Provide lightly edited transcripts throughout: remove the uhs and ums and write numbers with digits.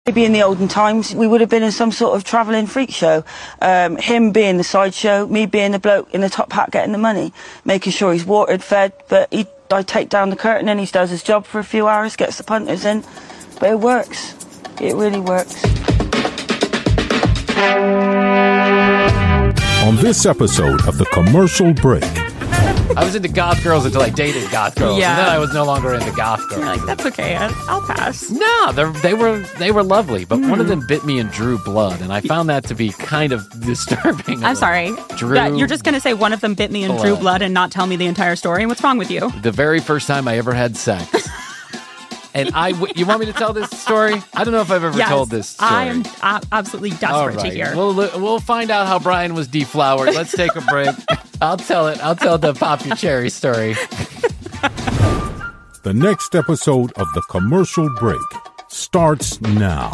Maybe in the olden times, we would have been in some sort of travelling freak show. Him being the sideshow, me being the bloke in the top hat getting the money, making sure he's watered, fed, but I take down the curtain and he does his job for a few hours, gets the punters in. But it works. It really works. On this episode of The Commercial Break. I was into goth girls until I dated goth girls, Yeah. and then I was no longer into goth girls. You're like, that's okay. I'll pass. No, they were lovely, but one of them bit me and drew blood, and I found that to be kind of disturbing. I'm sorry. You're just going to say one of them bit me and drew blood and not tell me the entire story? What's wrong with you? The very first time I ever had sex. And you want me to tell this story? I don't know if I've ever told this story. I am absolutely desperate to hear. We'll find out how Brian was deflowered. Let's take a break. I'll tell it. I'll tell the Pop Your Cherry story. The next episode of The Commercial Break starts now.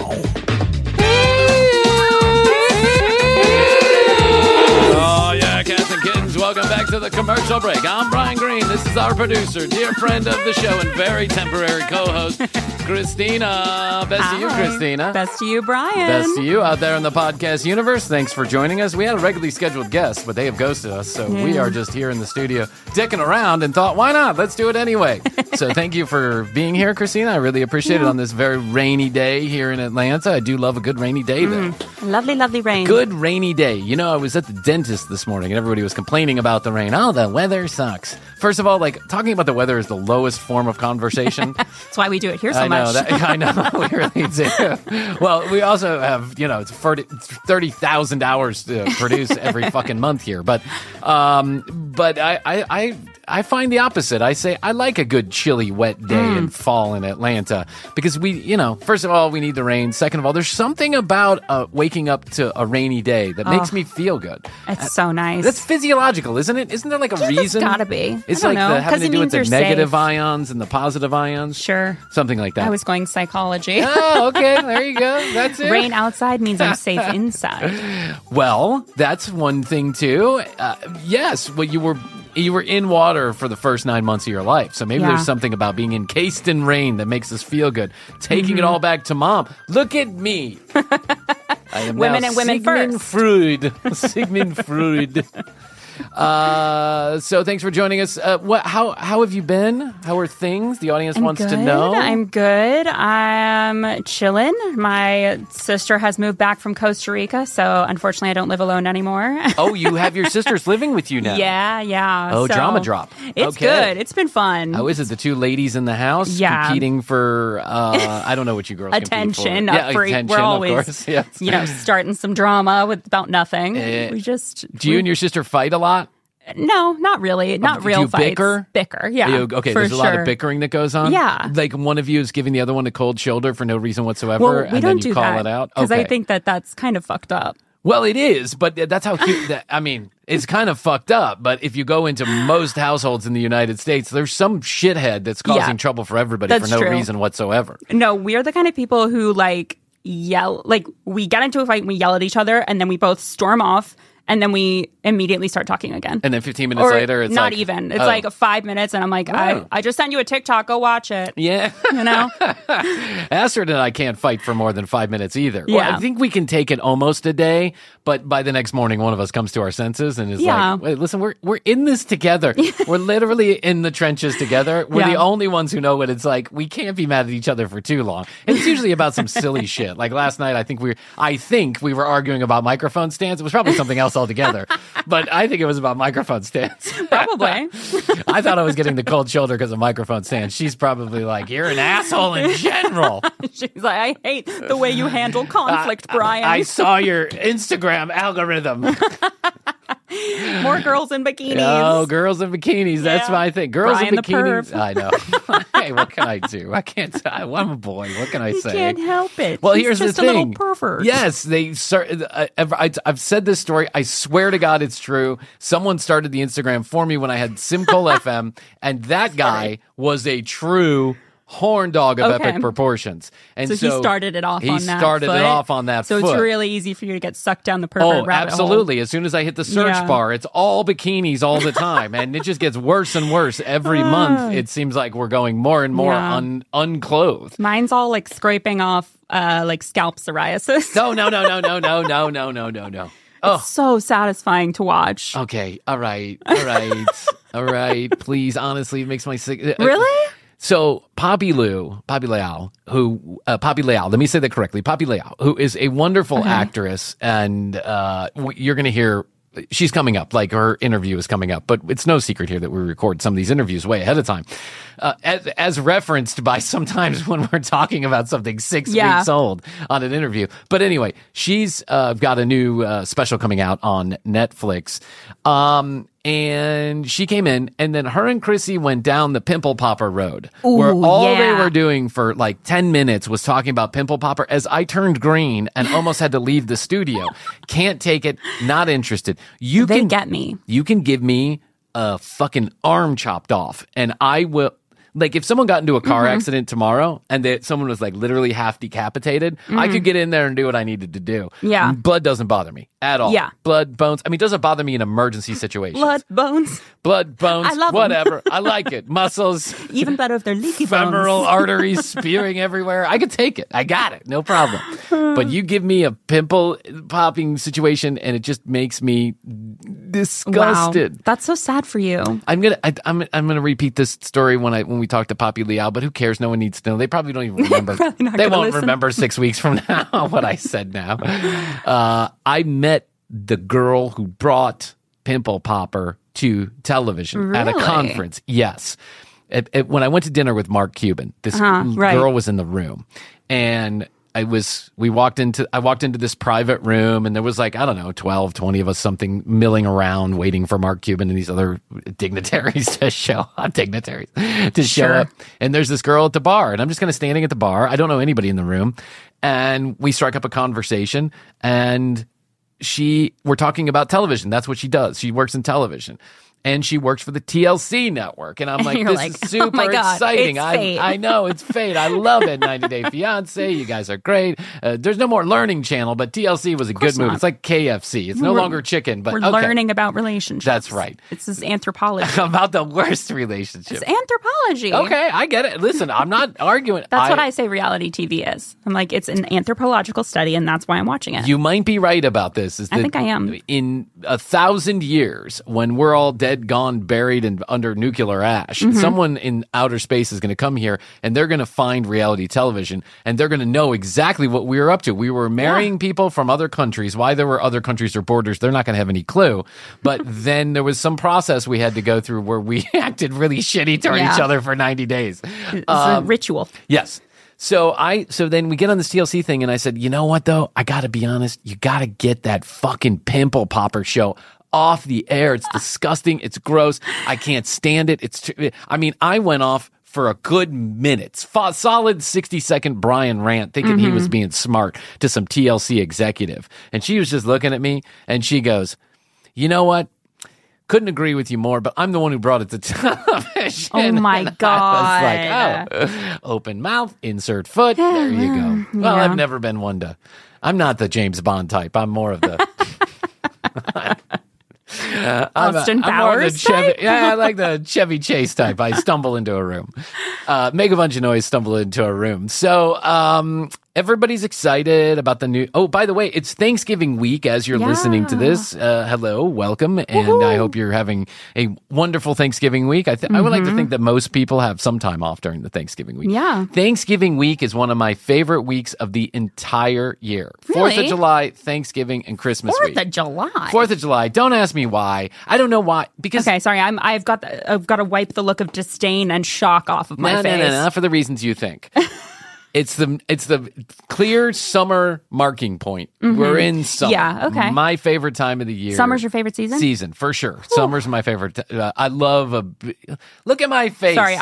Oh, yeah, cats and kittens, welcome back to The Commercial Break. I'm Brian Green. This is our producer, dear friend of the show, and very temporary co-host, Christina. Best to you, Christina. Best to you, Brian. Best to you out there in the podcast universe. Thanks for joining us. We had a regularly scheduled guest, but they have ghosted us, so we are just here in the studio dicking around and thought, why not? Let's do it anyway. So thank you for being here, Christina. I really appreciate it on this very rainy day here in Atlanta. I do love a good rainy day, though. Lovely, lovely rain. Good rainy day. You know, I was at the dentist this morning, and everybody was complaining about the rain. Oh, the weather sucks. First of all, talking about the weather is the lowest form of conversation. That's why we do it here so much. I know, we really do. Well, we also have, it's 30,000 hours to produce every fucking month here. But I find the opposite. I say I like a good chilly, wet day in fall in Atlanta because first of all, we need the rain. Second of all, there's something about waking up to a rainy day that makes me feel good. It's so nice. That's physiological, isn't it? Isn't there like a reason? It's gotta be. It's I don't know, having to do with the negative safe. ions and the positive ions. Sure. Something like that. I was going psychology. Oh, okay. There you go. That's it. Rain outside means I'm safe inside. Well, that's one thing too. Yes. Well, you were in water for the first 9 months of your life. So maybe there's something about being encased in rain that makes us feel good. Taking it all back to mom. Look at me. I am Women now and women Sigmund first. Freud. Sigmund Freud. So thanks for joining us. How have you been? How are things? The audience wants to know. I'm good. I'm chilling. My sister has moved back from Costa Rica, so unfortunately I don't live alone anymore. Oh, you have your sisters living with you now. Yeah. Oh, so drama drop. It's Okay. good. It's been fun. How is it? The two ladies in the house competing for, I don't know what you girls attention. compete for. Attention. We're always, yes. starting some drama about nothing. Do you and your sister fight a lot? No, not really. Not Do real you fights. bicker? Yeah. Okay, for there's a lot of bickering that goes on? Yeah. Like one of you is giving the other one a cold shoulder for no reason whatsoever, Well, we and then don't you do call that, it out? because Okay. I think that's kind of fucked up. Well, it is, but that's how it's kind of fucked up. But if you go into most households in the United States, there's some shithead that's causing trouble for everybody That's for no true. reason whatsoever. No, we're the kind of people who yell, we get into a fight and we yell at each other and then we both storm off and then we immediately start talking again. And then 15 minutes later, it's not like... even. It's 5 minutes and I'm like, I just sent you a TikTok, go watch it. Yeah. You know? Astrid and I can't fight for more than 5 minutes either. Yeah. Well, I think we can take it almost a day, but by the next morning, one of us comes to our senses and is like, wait, listen, we're in this together. We're literally in the trenches together. We're the only ones who know what it's like. We can't be mad at each other for too long. And it's usually about some silly shit. Like last night, I think we were arguing about microphone stands. It was probably something else altogether, but I think it was about microphone stands. Probably. I thought I was getting the cold shoulder because of microphone stands. She's probably like, you're an asshole in general. She's like, I hate the way you handle conflict, Brian. I saw your Instagram algorithm. More girls in bikinis. Oh, girls in bikinis. That's my thing. Girls Brian in the bikinis. perv. I know. Hey, what can I do? I can't. I'm a boy. What can I You say? can't help it. Well, He's here's just the thing. a little pervert. Yes, I've said this story. I swear to God, it's true. Someone started the Instagram for me when I had Simcoe FM, and that guy was a true horn dog of epic proportions. And so he started it off on that foot. He started it off on that foot. So it's really easy for you to get sucked down the pervert rabbit hole. Absolutely. As soon as I hit the search bar, it's all bikinis all the time. And it just gets worse and worse. Every month, it seems like we're going more and more unclothed. Mine's all like scraping off like scalp psoriasis. No. Oh. It's so satisfying to watch. Okay. All right. Please, honestly, it makes my sick. Really? So Poppy Leal, let me say that correctly. Poppy Leal, who is a wonderful actress, and you're going to hear, she's coming up, like her interview is coming up, but it's no secret here that we record some of these interviews way ahead of time. As referenced by sometimes when we're talking about something 6 weeks old on an interview. But anyway, she's got a new special coming out on Netflix. And she came in, and then her and Chrissy went down the pimple popper road, where all they were doing for like 10 minutes was talking about pimple popper as I turned green and almost had to leave the studio. Can't take it. Not interested. They get me. You can give me a fucking arm chopped off, and I will. Like, if someone got into a car accident tomorrow and someone was like literally half decapitated, I could get in there and do what I needed to do. Yeah. Blood doesn't bother me at all. Yeah. Blood, bones. I mean, it doesn't bother me in emergency situations. Blood, bones. I love whatever. I like it. Muscles. Even better if they're leaky bones. Femoral arteries spewing everywhere. I could take it. I got it. No problem. But you give me a pimple popping situation and it just makes me disgusted. Wow. That's so sad for you. I'm gonna repeat this story when we talk to Poppy Leal, but who cares? No one needs to know. They probably don't even remember. They won't remember 6 weeks from now what I said now. I met the girl who brought Pimple Popper to television at a conference. Yes. When I went to dinner with Mark Cuban, this girl was in the room, and I walked into this private room, and there was like, I don't know, 12, 20 of us something milling around waiting for Mark Cuban and these other dignitaries to show up. And there's this girl at the bar, and I'm just kind of standing at the bar. I don't know anybody in the room. And we strike up a conversation, and we're talking about television. That's what she does. She works in television. And she works for the TLC network. And I'm like, this is super exciting. I know, it's fate. I love it. 90 Day Fiancé. You guys are great. There's no more Learning Channel, but TLC was a good move. It's like KFC. It's no longer chicken, but we're learning about relationships. That's right. It's this anthropology. About the worst relationship. It's anthropology. Okay, I get it. Listen, I'm not arguing. That's what I say reality TV is. I'm like, it's an anthropological study, and that's why I'm watching it. You might be right about this. I think I am. In 1,000 years, when we're all dead, gone, buried, and under nuclear ash, someone in outer space is going to come here, and they're going to find reality television, and they're going to know exactly what we were up to. We were marrying people from other countries. Why there were other countries or borders, they're not going to have any clue. But then there was some process we had to go through where we acted really shitty toward each other for 90 days. It's a ritual. Yes. So then we get on this TLC thing, and I said, you know what, though? I got to be honest. You got to get that fucking Pimple Popper show off the air. It's disgusting. It's gross. I can't stand it. I went off for a good minute, solid 60-second Brian rant, thinking he was being smart to some TLC executive. And she was just looking at me, and she goes, you know what? Couldn't agree with you more, but I'm the one who brought it to television. Oh, my God. I was like, open mouth, insert foot. There you go. Well, I've never been one to... I'm not the James Bond type. I'm more of the... Austin Powers type? I like the Chevy Chase type. I stumble into a room. Make a bunch of noise, stumble into a room. So everybody's excited about the new... Oh, by the way, it's Thanksgiving week as you're listening to this. Hello, welcome. And I hope you're having a wonderful Thanksgiving week. I would like to think that most people have some time off during the Thanksgiving week. Yeah. Thanksgiving week is one of my favorite weeks of the entire year. Really? 4th of July, Thanksgiving, and Christmas week. 4th of July? 4th of July. Don't ask me why. I don't know why. Because okay, sorry. I've got to wipe the look of disdain and shock off of my face. No, for the reasons you think. It's the clear summer marking point. We're in summer. Yeah, okay. My favorite time of the year. Summer's your favorite season? Season, for sure. Whew. Summer's my favorite. I love look at my face. Sorry,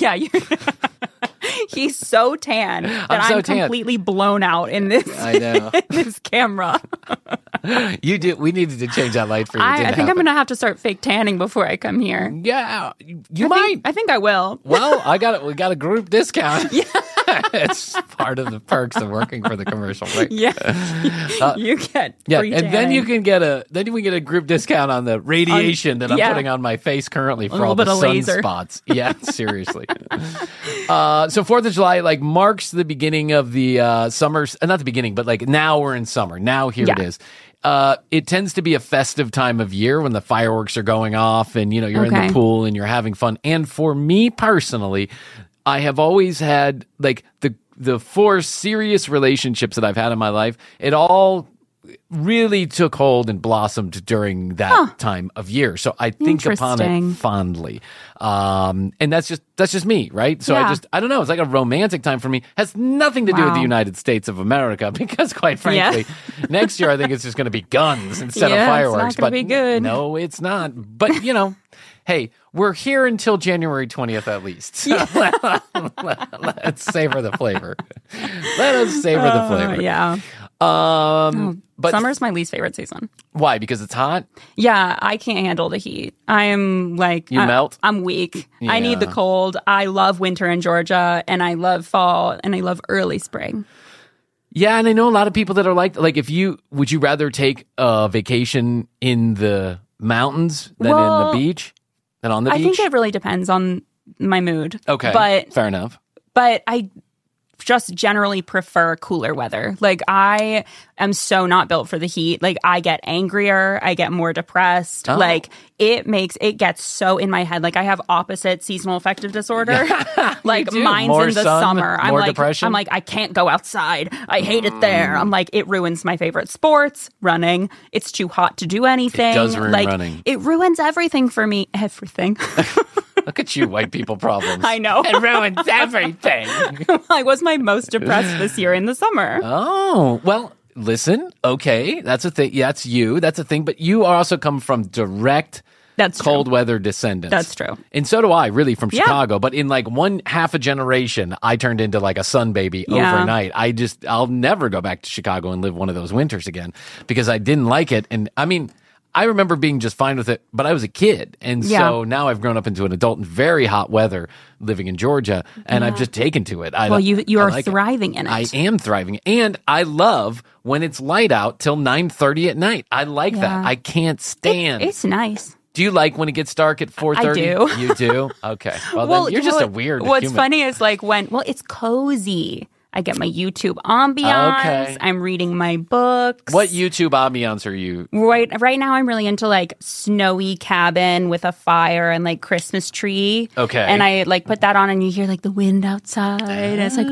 he's so tan that I'm completely blown out in this, I know. in this camera. You do. We needed to change that light for you. I think I'm going to have to start fake tanning before I come here. Yeah, you might. I think I will. Well, we got a group discount. Yeah. It's part of the perks of working for the commercial break. Yeah. You get free and tanning. then you can get a group discount on the radiation that I'm putting on my face currently for all the sunspots. Yeah, seriously. So 4th of July marks the beginning of the summer, not the beginning, but now we're in summer. Now here it is. It tends to be a festive time of year when the fireworks are going off and you're in the pool and you're having fun. And for me personally, I have always had the 4 serious relationships that I've had in my life. It all really took hold and blossomed during that time of year. So I think upon it fondly. And that's just me, right? So I don't know. It's like a romantic time for me. Has nothing to do with the United States of America because quite frankly, next year I think it's just going to be guns instead of fireworks. It's not going to be good. No, it's not. But hey, we're here until January 20th at least. So let's savor the flavor. Let us savor the flavor. Yeah. But summer's my least favorite season. Why? Because it's hot? Yeah, I can't handle the heat. I am You melt? I'm weak. Yeah. I need the cold. I love winter in Georgia, and I love fall, and I love early spring. Yeah, and I know a lot of people that are would you rather take a vacation in the mountains than in the beach? Than on the beach? I think it really depends on my mood. Okay, but fair enough. But I just generally prefer cooler weather. I am so not built for the heat. I get angrier, I get more depressed. It gets so in my head. I have opposite seasonal affective disorder. Mine's more in the sun, summer. More depression. I can't go outside. I hate it there. It ruins my favorite sports, running. It's too hot to do anything. It does ruin running. It ruins everything for me. Everything. Look at you, white people problems. I know. It ruins everything. I was my most depressed this year in the summer. Oh, well, listen, okay, that's a thing. Yeah, that's you. That's a thing. But you also come from direct cold weather descendants. That's true. And so do I, really, from Chicago. But in one half a generation, I turned into a sun baby overnight. I'll never go back to Chicago and live one of those winters again because I didn't like it. And I mean, I remember being just fine with it, but I was a kid. And so now I've grown up into an adult in very hot weather living in Georgia, and I've just taken to it. You are thriving in it. I am thriving. And I love when it's light out till 9:30 at night. I like that. I can't stand. It's nice. Do you like when it gets dark at 4:30? I do. You do? Okay. Well, then you're just a weird What's human. funny is it's cozy. I get my YouTube ambiance. Okay. I'm reading my books. What YouTube ambiance are you? Right now I'm really into snowy cabin with a fire and Christmas tree. Okay. And I put that on and you hear the wind outside. And it's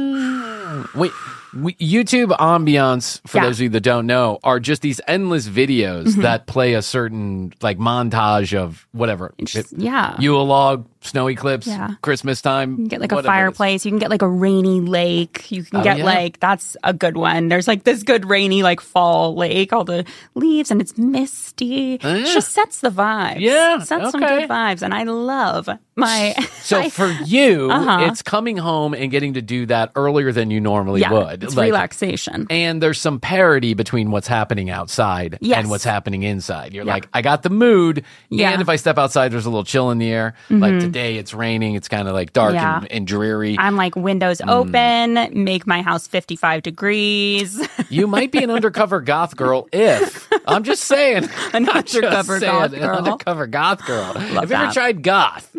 Wait, YouTube ambiance, for those of you that don't know, are just these endless videos that play a certain montage of whatever. Yule log, snow eclipse, Christmas time. You can get a fireplace. You can get a rainy lake. You can get that's a good one. There's this good rainy fall lake, all the leaves and it's misty. It just sets the vibes. Yeah. Sets some good vibes. And I love my... So for you, it's coming home and getting to do that earlier than you normally would. It's relaxation. And there's some parity between what's happening outside and what's happening inside. You're I got the mood. Yeah. And if I step outside, there's a little chill in the air. Today it's raining. It's kind of dark and dreary. I'm windows open, make my house 55 degrees. You might be an undercover goth girl if. I'm just saying. An undercover goth girl. An undercover goth girl. Have you ever tried goth?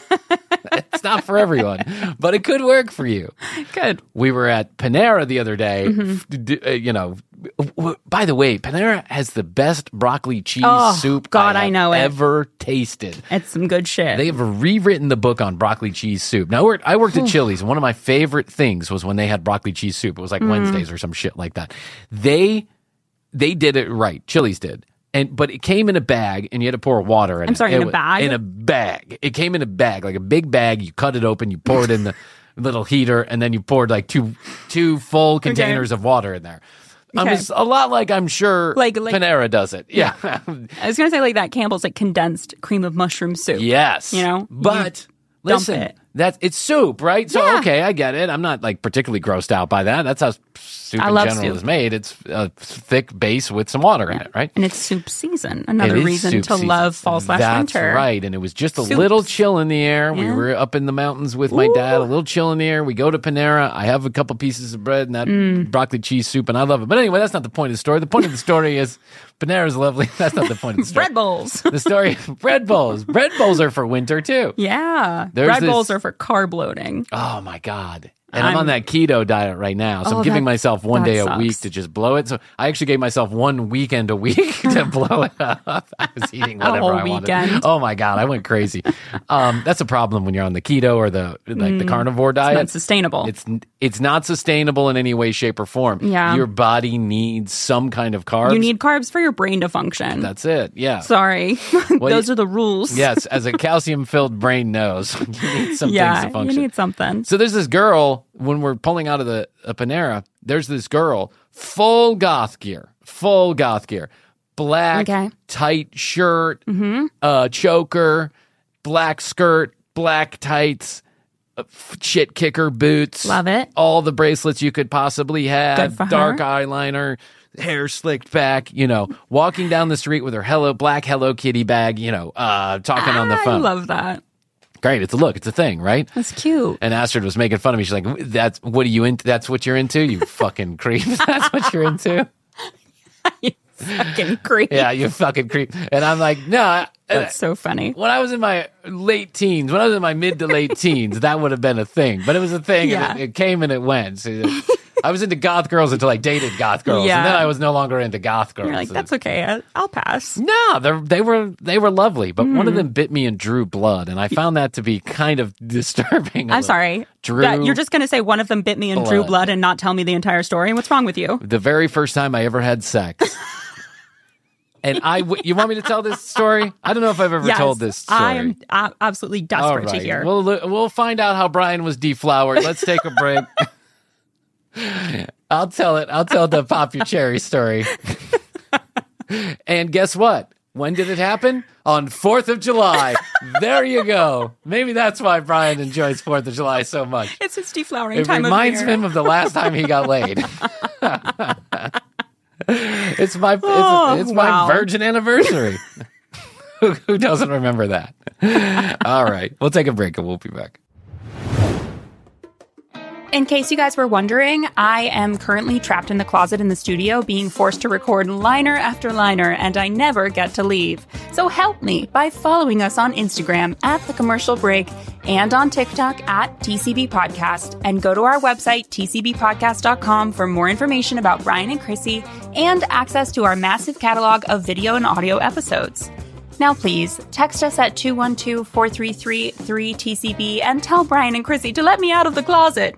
It's not for everyone, but it could work for you. Good. We were at Panera the other day. By the way, Panera has the best broccoli cheese soup I know it. ever tasted. It's some good shit. They have rewritten the book on broccoli cheese soup. Now, I worked at Chili's, and one of my favorite things was when they had broccoli cheese soup. It was Wednesdays or some shit like that. They did it right. Chili's did. But it came in a bag, and you had to pour water in it. I'm sorry, in a bag? In a bag. It came in a bag, like a big bag. You cut it open, you pour it in the little heater, and then you poured two full containers of water in there. It's a lot I'm sure Panera does it. Yeah. I was going to say that Campbell's condensed cream of mushroom soup. Yes. You know? But listen, It's soup, right? So, okay, I get it. I'm not like particularly grossed out by that. That's how soup in general is made. It's a thick base with some water in it, right? And it's soup season. Another reason to love fall/winter. That's right. And it was just a little chill in the air. We were up in the mountains with my dad, a little chill in the air. We go to Panera. I have a couple pieces of bread and that broccoli cheese soup, and I love it. But anyway, that's not the point of the story. The point of the story is Panera is lovely. That's not the point of the story. Bread bowls. The story, bread bowls. Bread bowls are for winter, too. Yeah. Bread bowls are for carb loading. Oh, my God. And I'm on that keto diet right now. So I'm giving myself one day a week to just blow it. So I actually gave myself one weekend a week to blow it up. I was eating whatever I wanted. Oh my God, I went crazy. That's a problem when you're on the keto or the carnivore diet. It's not sustainable. It's not sustainable in any way, shape, or form. Yeah. Your body needs some kind of carbs. You need carbs for your brain to function. That's it. Yeah. Sorry. Those are the rules. Yes, as a calcium-filled brain knows, you need some things to function. You need something. So there's this girl. When we're pulling out of the Panera, there's this girl, full goth gear, black tight shirt, choker, black skirt, black tights, shit kicker boots. Love it. All the bracelets you could possibly have, dark her. eyeliner, hair slicked back, walking down the street with her black Hello Kitty bag, talking on the phone. I love that. Great. It's a thing, right? That's cute. And Astrid was making fun of me. She's like, that's what you're into? You fucking creep. That's what you're into? You fucking creep. Yeah, you fucking creep. And I'm like, no. That's so funny. When I was in my mid to late teens, that would have been a thing. But it was a thing. Yeah. And it came and it went. So I was into goth girls until I dated goth girls. Yeah. And then I was no longer into goth girls. You're like, that's okay. I'll pass. No, they were lovely. But one of them bit me and drew blood. And I found that to be kind of disturbing. I'm sorry. You're just going to say one of them bit me and drew blood and not tell me the entire story? What's wrong with you? The very first time I ever had sex. And you want me to tell this story? I don't know if I've ever told this story. I am absolutely desperate to hear. We'll find out how Brian was deflowered. Let's take a break. I'll tell it. I'll tell the Pop Your Cherry story. And guess what? When did it happen? On 4th of July. There you go. Maybe that's why Brian enjoys 4th of July so much. It's his deflowering time of year. It reminds him of the last time he got laid. It's my virgin anniversary. Who doesn't remember that? All right. We'll take a break and we'll be back. In case you guys were wondering, I am currently trapped in the closet in the studio being forced to record liner after liner, and I never get to leave. So help me by following us on Instagram @thecommercialbreak and on TikTok @TCB Podcast, and go to our website, tcbpodcast.com, for more information about Brian and Chrissy and access to our massive catalog of video and audio episodes. Now, please, text us at 212-433-3TCB and tell Brian and Chrissy to let me out of the closet.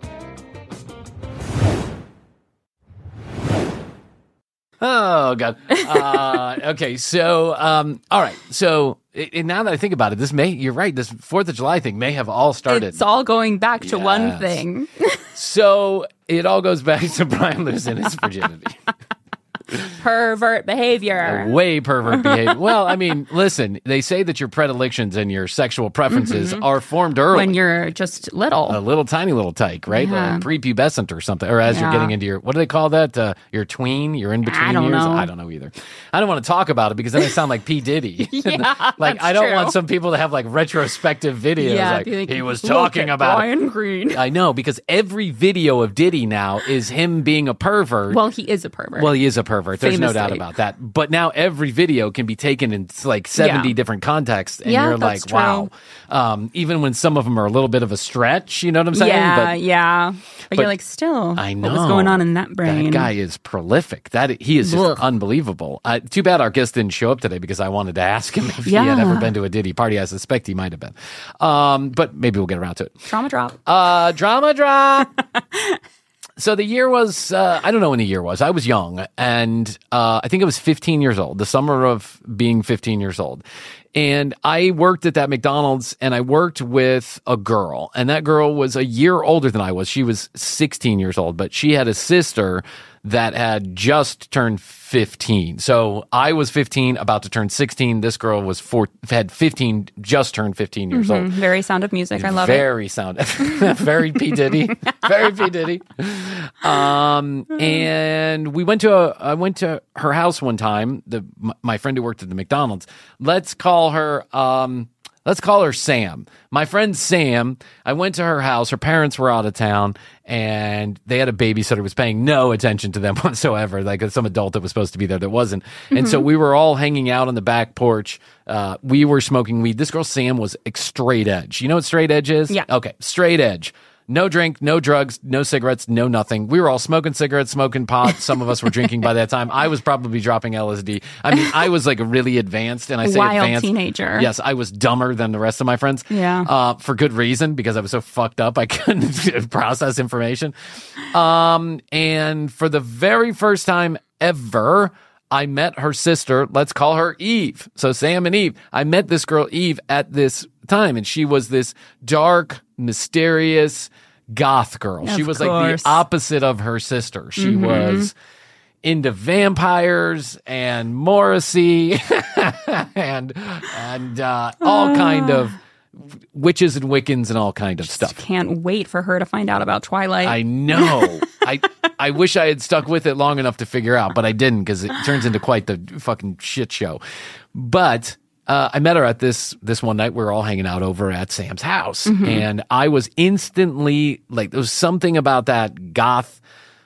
Oh, God. Okay, so, all right. So, now that I think about it, you're right, this 4th of July thing may have all started. It's all going back to one thing. So, it all goes back to Brian losing his virginity. Pervert behavior. Way pervert behavior. Well, I mean, listen, they say that your predilections and your sexual preferences are formed early. When you're just little. A little tiny little tyke, right? Yeah. Prepubescent or something. Or as you're getting into your, what do they call that? Your tween? Your in-between years? I don't know either. I don't want to talk about it because then I sound like P. Diddy. Yeah, like, I don't want some people to have like retrospective videos. Yeah, like, he was talking about Brian Green. I know, because every video of Diddy now is him being a pervert. Well, he is a pervert. There's no doubt about that. But now every video can be taken in like 70 different contexts. And you're like, true. wow. Even when some of them are a little bit of a stretch, you know what I'm saying? Yeah. But you're like, still, I know. What was going on in that brain? That guy is prolific. He is just unbelievable. Too bad our guest didn't show up today because I wanted to ask him if he had ever been to a Diddy party. I suspect he might have been. But maybe we'll get around to it. Drama drop. Drama drop. So the year was, I don't know when the year was. I was young, and I think I was 15 years old, the summer of being 15 years old. And I worked at that McDonald's, and I worked with a girl, and that girl was a year older than I was. She was 16 years old, but she had a sister that had just turned 15. So I was 15, about to turn 16. This girl had 15, just turned 15 years old. Very Sound of Music. I love Very Sound. Very P. Diddy. Very P. Diddy. And I went to her house one time, my friend who worked at the McDonald's. Let's call her Sam. My friend Sam, I went to her house. Her parents were out of town, and they had a babysitter who was paying no attention to them whatsoever, like some adult that was supposed to be there that wasn't. And so we were all hanging out on the back porch. We were smoking weed. This girl, Sam, was straight edge. You know what straight edge is? Yeah. Okay, straight edge. No drink, no drugs, no cigarettes, no nothing. We were all smoking cigarettes, smoking pot. Some of us were drinking by that time. I was probably dropping LSD. I mean, I was like really advanced, and I say wild advanced. Teenager. Yes, I was dumber than the rest of my friends. Yeah. For good reason, because I was so fucked up I couldn't process information. And for the very first time ever, I met her sister. Let's call her Eve. So Sam and Eve. I met this girl Eve at this time, and she was this dark, mysterious goth girl. She was like the opposite of her sister. She was into vampires and Morrissey and all kind of witches and Wiccans and all kind of stuff. Can't wait for her to find out about Twilight. I know. I wish I had stuck with it long enough to figure out, but I didn't, because it turns into quite the fucking shit show. But I met her at this one night. We were all hanging out over at Sam's house, and I was instantly like, there was something about that goth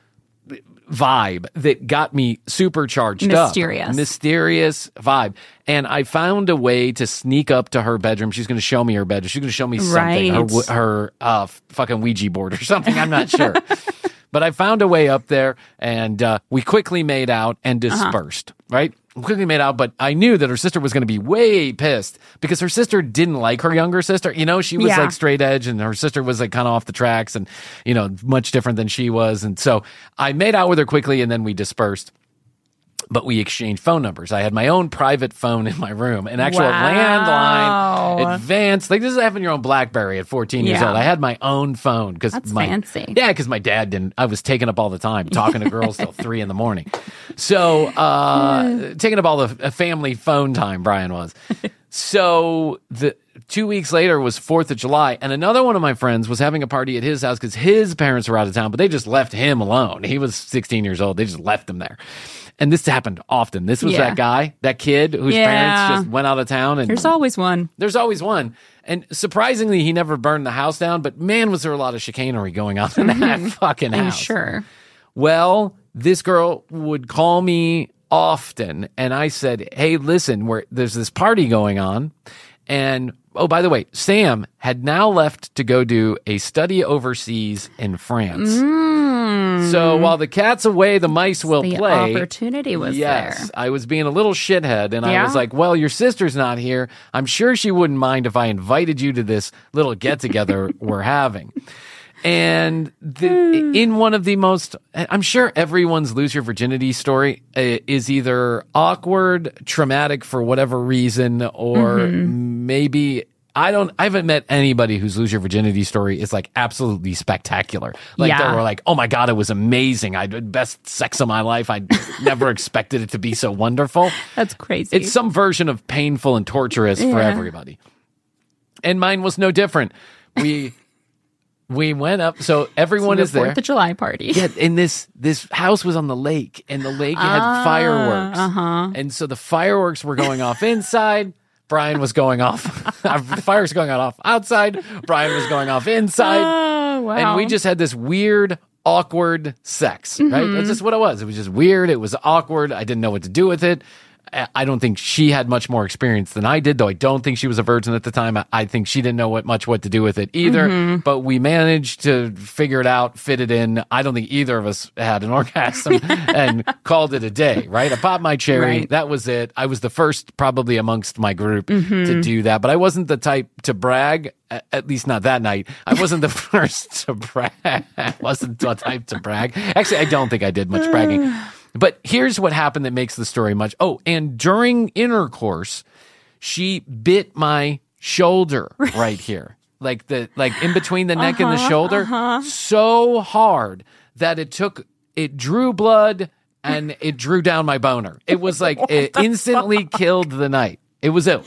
vibe that got me supercharged mysterious vibe. And I found a way to sneak up to her bedroom. She's going to show me her bedroom. She's going to show me something, her fucking Ouija board or something. I'm not sure. But I found a way up there, and we quickly made out and dispersed, right? We quickly made out, but I knew that her sister was going to be way pissed, because her sister didn't like her younger sister. You know, she was like straight edge, and her sister was like kind of off the tracks and, you know, much different than she was. And so I made out with her quickly, and then we dispersed. But we exchanged phone numbers. I had my own private phone in my room, an actual landline, advanced. Like, this is having your own BlackBerry at 14 years old. I had my own phone. That's fancy. Yeah, because my dad didn't. I was taking up all the time, talking to girls till 3 a.m. So, taking up all the family phone time, Brian was. So, 2 weeks later was 4th of July, and another one of my friends was having a party at his house because his parents were out of town, but they just left him alone. He was 16 years old. They just left him there. And this happened often. This was that guy, that kid whose parents just went out of town. And there's always one. There's always one. And surprisingly, he never burned the house down, but man, was there a lot of chicanery going on in that fucking house. I'm sure. Well, this girl would call me often, and I said, hey, listen, there's this party going on, and oh, by the way, Sam had now left to go do a study overseas in France. So while the cat's away, the mice will play. The opportunity was there. Yes, I was being a little shithead, and I was like, well, your sister's not here. I'm sure she wouldn't mind if I invited you to this little get-together we're having. And in one of the most, I'm sure everyone's lose your virginity story is either awkward, traumatic for whatever reason, or maybe I haven't met anybody whose lose your virginity story is like absolutely spectacular. Like they were like, oh my God, it was amazing. I did best sex of my life. I never expected it to be so wonderful. That's crazy. It's some version of painful and torturous for everybody. And mine was no different. We went up, so everyone is there. 4th of July party. Yeah, and this house was on the lake, and the lake had fireworks. And so the fireworks were going off inside. Brian was going off. The fireworks going off outside. Brian was going off inside. Oh, wow. And we just had this weird, awkward sex, right? That's just what it was. It was just weird. It was awkward. I didn't know what to do with it. I don't think she had much more experience than I did, though I don't think she was a virgin at the time. I think she didn't know what to do with it either. But we managed to figure it out, fit it in. I don't think either of us had an orgasm and called it a day, right? I popped my cherry. Right. That was it. I was the first probably amongst my group to do that. But I wasn't the type to brag, at least not that night. I wasn't the first to brag. I wasn't the type to brag. Actually, I don't think I did much bragging. But here's what happened that makes the story much. Oh, and during intercourse, She bit my shoulder right here. Like in between the neck and the shoulder, so hard that it drew blood and it drew down my boner. It was like it instantly killed the night. It was over.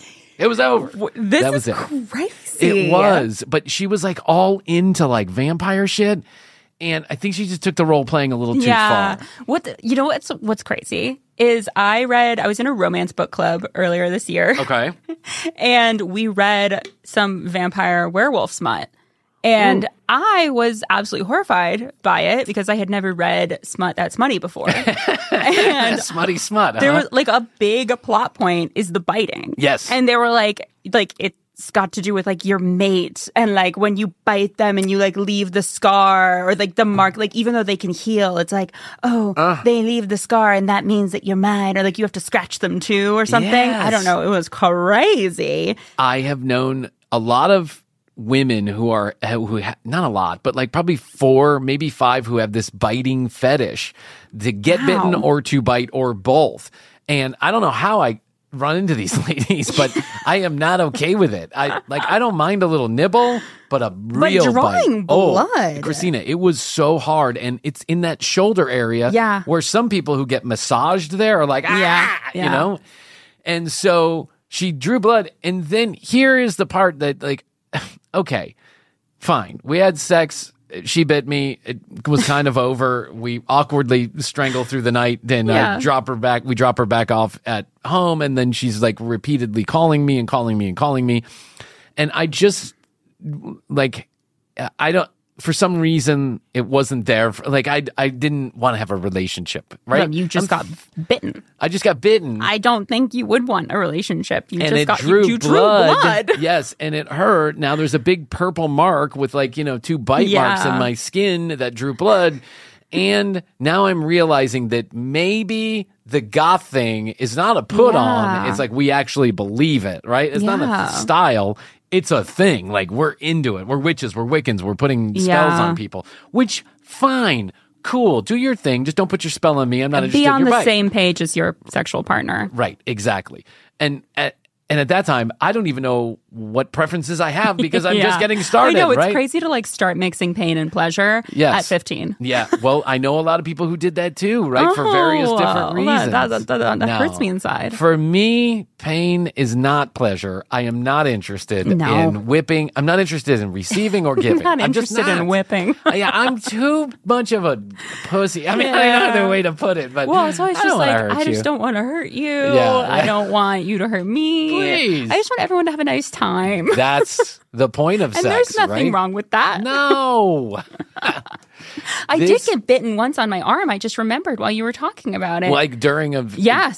This is crazy. It was, but she was like all into like vampire shit, and I think she just took the role playing a little too far. What's crazy is I was in a romance book club earlier this year. Okay. And we read some vampire werewolf smut. And I was absolutely horrified by it because I had never read smut that smutty before. And smutty smut. There was like a big plot point is the biting. Yes. And they were like it's got to do with like your mate and like when you bite them and you like leave the scar or like the mark, like even though they can heal, it's like, they leave the scar and that means that you're mine, or like you have to scratch them too or something. Yes. I don't know. It was crazy. I have known a lot of women not a lot, but like probably 4, maybe 5 who have this biting fetish to get bitten or to bite or both. And I don't know how I run into these ladies, but I am not okay with it. I don't mind a little nibble, but a real drawing bite. blood. Christina, it was so hard, and it's in that shoulder area where some people who get massaged there are like, you know? And so she drew blood, and then here is the part that like, okay, fine. We had sex. She bit me. It was kind of over. We awkwardly strangle through the night. Then I drop her back. We drop her back off at home. And then she's like repeatedly calling me. And I just like, for some reason, it wasn't there. I didn't want to have a relationship, right? No, you just got bitten. I just got bitten. I don't think you would want a relationship. You drew blood. Yes, and it hurt. Now there's a big purple mark with 2 bite marks in my skin that drew blood. And now I'm realizing that maybe the goth thing is not a put on. It's like we actually believe it, right? It's not a style. It's a thing. Like, we're into it. We're witches. We're Wiccans. We're putting spells on people. Which, fine. Cool. Do your thing. Just don't put your spell on me. I'm not interested in your Be on the bite. same page as your sexual partner. Right. Exactly. And at that time, I don't even know what preferences I have because I'm just getting started. I know, it's right? crazy to start mixing pain and pleasure at 15. Yeah. Well, I know a lot of people who did that too, right? For various different reasons. That hurts me inside. For me, pain is not pleasure. I am not interested in whipping. I'm not interested in receiving or giving. I'm just interested in whipping. I'm too much of a pussy. I mean, I don't know the way to put it, but so it's just I just don't want to hurt you. Yeah. I don't want you to hurt me. Please. I just want everyone to have a nice time. That's the point of sex, and there's nothing wrong with that. No. I did get bitten once on my arm. I just remembered while you were talking about it. Like during action?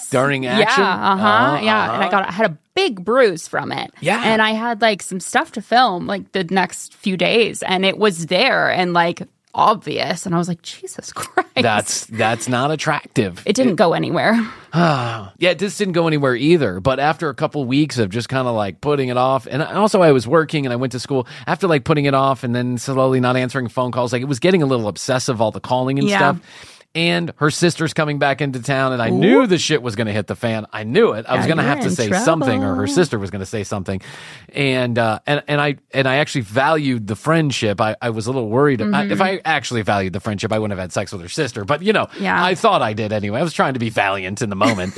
Yeah, and I had a big bruise from it. Yeah. And I had some stuff to film the next few days, and it was there and obvious, and I was like, Jesus Christ. That's not attractive. It didn't go anywhere. Yeah, this didn't go anywhere either. But after a couple weeks of just kind of putting it off, and also I was working and I went to school, after putting it off and then slowly not answering phone calls, it was getting a little obsessive, all the calling and stuff. And her sister's coming back into town, and I knew the shit was going to hit the fan. I knew it. I was going to have to say something, or her sister was going to say something. And I actually valued the friendship. I was a little worried. If I actually valued the friendship, I wouldn't have had sex with her sister. But I thought I did anyway. I was trying to be valiant in the moment.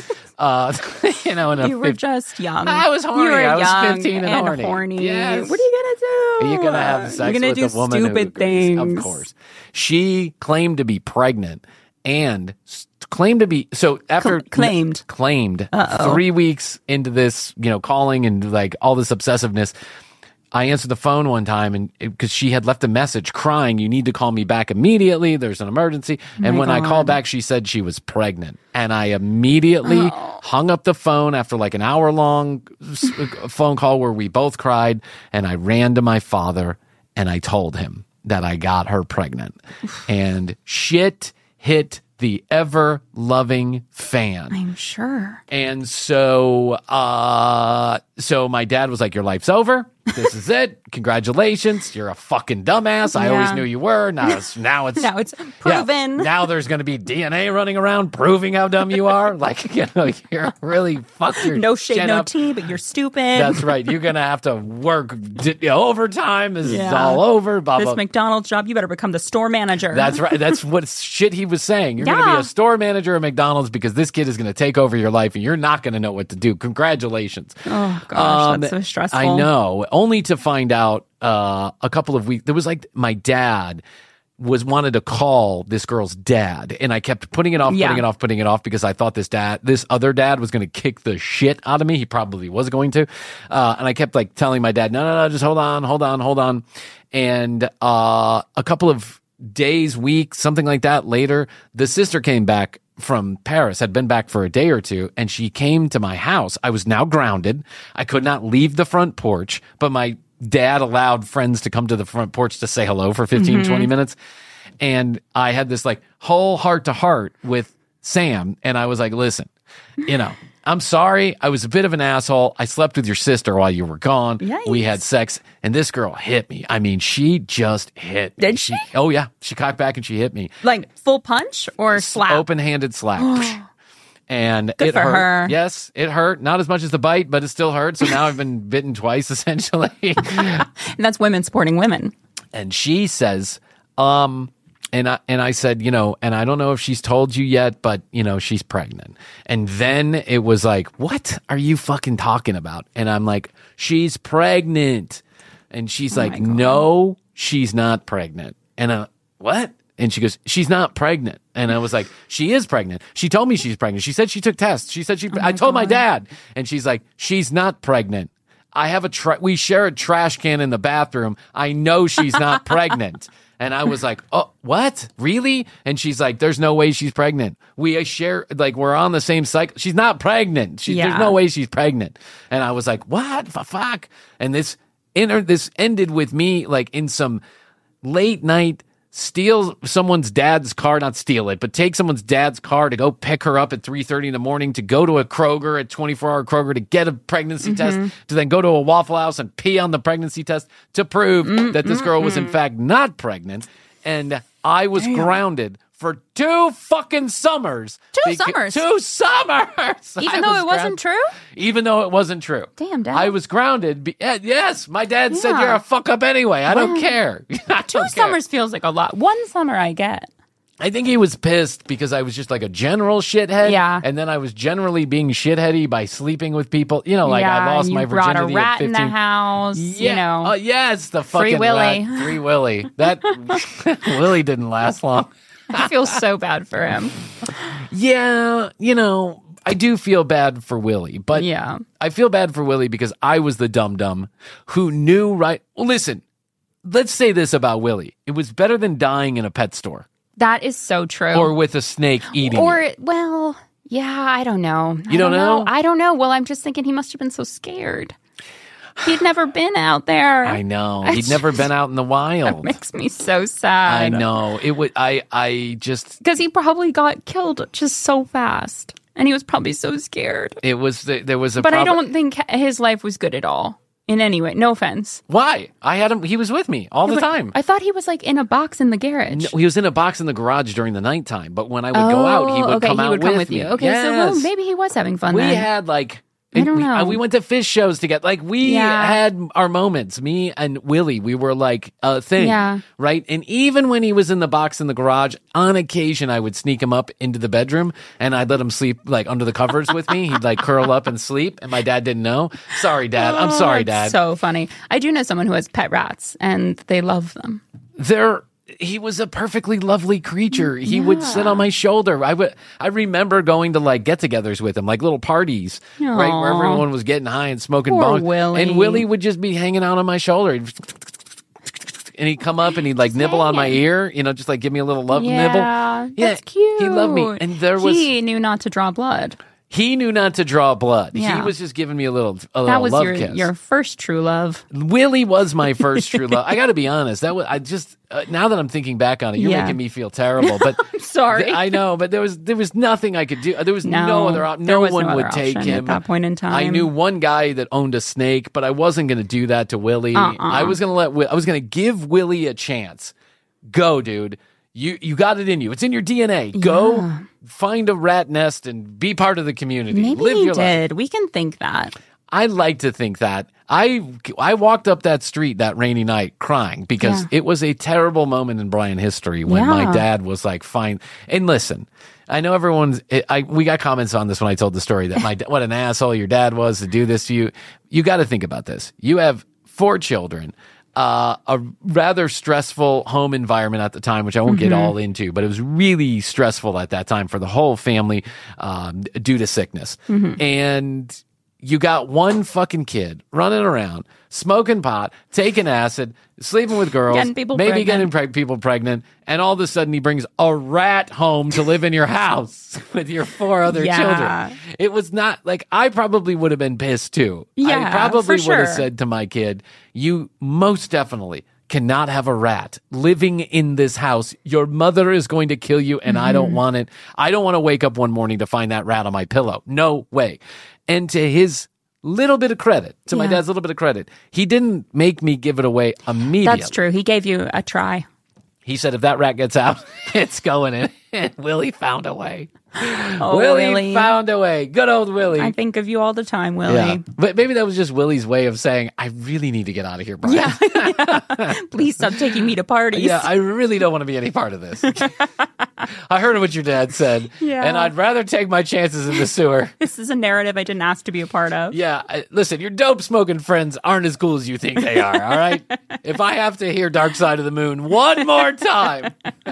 You were just young. I was horny. You were I was young 15 and horny. Yes. What are you gonna do? You're gonna have sex with a woman stupid who things. Of course. She claimed to be pregnant. And claimed to be after claimed 3 weeks into this, calling and all this obsessiveness, I answered the phone one time and because she had left a message crying, "You need to call me back immediately. There's an emergency." And when I called back, she said she was pregnant, and I immediately hung up the phone after an hour-long phone call where we both cried, and I ran to my father and I told him that I got her pregnant, and shit hit the ever-loving fan. I'm sure. And so my dad was like, "Your life's over." This is it. Congratulations. You're a fucking dumbass. I always knew you were. Now it's now it's proven. Yeah, now there's going to be DNA running around proving how dumb you are. Like, you're really fucked your no shade, no up. tea, but you're stupid. That's right. You're going to have to work overtime. This is all over. Blah, this blah. McDonald's job, you better become the store manager. That's right. That's what shit he was saying. You're going to be a store manager at McDonald's because this kid is going to take over your life and you're not going to know what to do. Congratulations. Oh, gosh. That's so stressful. I know. Only to find out a couple of weeks. There was like my dad wanted to call this girl's dad, and I kept putting it off because I thought this other dad was going to kick the shit out of me. He probably was going to, and I kept like telling my dad, no, just hold on. And a couple of days, weeks, something like that later, the sister came back from Paris, had been back for a day or two, and she came to my house. I was now grounded. I could not leave the front porch, but my dad allowed friends to come to the front porch to say hello for 15, 20 minutes. And I had this like whole heart to heart with Sam. And I was like, listen, I'm sorry. I was a bit of an asshole. I slept with your sister while you were gone. Yikes. We had sex, and this girl hit me. I mean, she just hit me. Did she? Oh, yeah. She cocked back and she hit me. Like full punch or slap? Open-handed slap. And Good it for hurt. her. Yes, it hurt. Not as much as the bite, but it still hurt. So now I've been bitten twice, essentially. And that's women supporting women. And she says, and I said, and I don't know if she's told you yet, but, she's pregnant. And then it was like, what are you fucking talking about? And I'm like, she's pregnant. And she's like, no, she's not pregnant. And what? And she goes, she's not pregnant. And I was like, she is pregnant. She told me she's pregnant. She said she took tests. She said I told my dad. And she's like, she's not pregnant. I have we share a trash can in the bathroom. I know she's not pregnant. And I was like, oh, what? Really? And she's like, there's no way she's pregnant. We share, like, we're on the same cycle. She's not pregnant. There's no way she's pregnant. And I was like, what? Fuck. And this ended with me, like, in some late night, steal someone's dad's car, not steal it, but take someone's dad's car to go pick her up at 3:30 in the morning, to go to a Kroger, at 24-hour Kroger, to get a pregnancy test, to then go to a Waffle House and pee on the pregnancy test to prove that this girl was in fact not pregnant. And I was grounded for 2 fucking summers. 2 summers? 2 summers! Even though it wasn't true? Even though it wasn't true. Damn, Dad. I was grounded. Yes, my dad said you're a fuck up anyway. I don't care. 2 summers feels like a lot. 1 summer I get. I think he was pissed because I was just like a general shithead. Yeah. And then I was generally being shitheady by sleeping with people. I lost my virginity brought a rat at 15. in the house. Yeah. Yes, the fucking Free Willy. rat. Free Willy. That Willy didn't last long. I feel so bad for him. Yeah, I do feel bad for Willie, but I feel bad for Willie because I was the dum-dum who knew right. Well, listen, let's say this about Willie. It was better than dying in a pet store. That is so true. Or with a snake eating you. Well, yeah, I don't know. You don't know? I don't know. Well, I'm just thinking he must have been so scared. He'd never been out there. I know. He'd never been out in the wild. That makes me so sad. I know. It would. I just because he probably got killed just so fast, and he was probably so scared. It was. There was a. But I don't think his life was good at all. In any way, no offense. Why? I had him. He was with me all the time. I thought he was like in a box in the garage. No, he was in a box in the garage during the nighttime. But when I would go out, he would come with you. me. Okay, yes. so well, maybe he was having fun. We then. had like. I don't know. We went to fish shows together. Like, we had our moments. Me and Willie, we were like a thing. Yeah. Right? And even when he was in the box in the garage, on occasion, I would sneak him up into the bedroom and I'd let him sleep like under the covers with me. He'd like curl up and sleep. And my dad didn't know. Sorry, Dad. I'm sorry, Dad. So funny. I do know someone who has pet rats and they love them. He was a perfectly lovely creature. He would sit on my shoulder. I remember going to like get-togethers with him, like little parties, right, where everyone was getting high and smoking bongs. Willie. And Willie would just be hanging out on my shoulder. And he'd come up and he'd like nibble on my ear, just like give me a little love nibble. Yeah, that's cute. He loved me. And he knew not to draw blood. He knew not to draw blood. Yeah. He was just giving me a little that was love your, kiss. Your first true love. Willie was my first true love. I got to be honest. That was I just now that I'm thinking back on it, you're making me feel terrible. But I'm sorry. I know, but there was nothing I could do. There was no other option. No one would take him at that point in time. I knew one guy that owned a snake, but I wasn't going to do that to Willie. I was going to I was going to give Willie a chance. Go, dude. You got it in you. It's in your DNA. Go find a rat nest and be part of the community. Maybe Live your did. life. We can think that. I like to think that. I walked up that street that rainy night crying because it was a terrible moment in Brian history when my dad was like, fine. And listen, I know we got comments on this when I told the story that what an asshole your dad was to do this to you. You got to think about this. You have 4 children. A rather stressful home environment at the time, which I won't get all into, but it was really stressful at that time for the whole family due to sickness. And you got one fucking kid running around, smoking pot, taking acid, sleeping with girls, getting people pregnant, and all of a sudden he brings a rat home to live in your house with your 4 other children. It was not like I probably would have been pissed too. I probably would have said to my kid, you most definitely cannot have a rat living in this house. Your mother is going to kill you, and I don't want it. I don't want to wake up one morning to find that rat on my pillow. No way. And to his little bit of credit, to my dad's little bit of credit, he didn't make me give it away immediately. That's true. He gave you a try. He said, if that rat gets out, it's going in. And Willie found a way. Oh, Willie found a way. Good old Willie. I think of you all the time, Willie. Yeah. But maybe that was just Willie's way of saying, I really need to get out of here, Brian. Yeah. Please stop taking me to parties. Yeah, I really don't want to be any part of this. I heard what your dad said, and I'd rather take my chances in the sewer. This is a narrative I didn't ask to be a part of. Yeah, listen, your dope-smoking friends aren't as cool as you think they are, all right? If I have to hear Dark Side of the Moon one more time.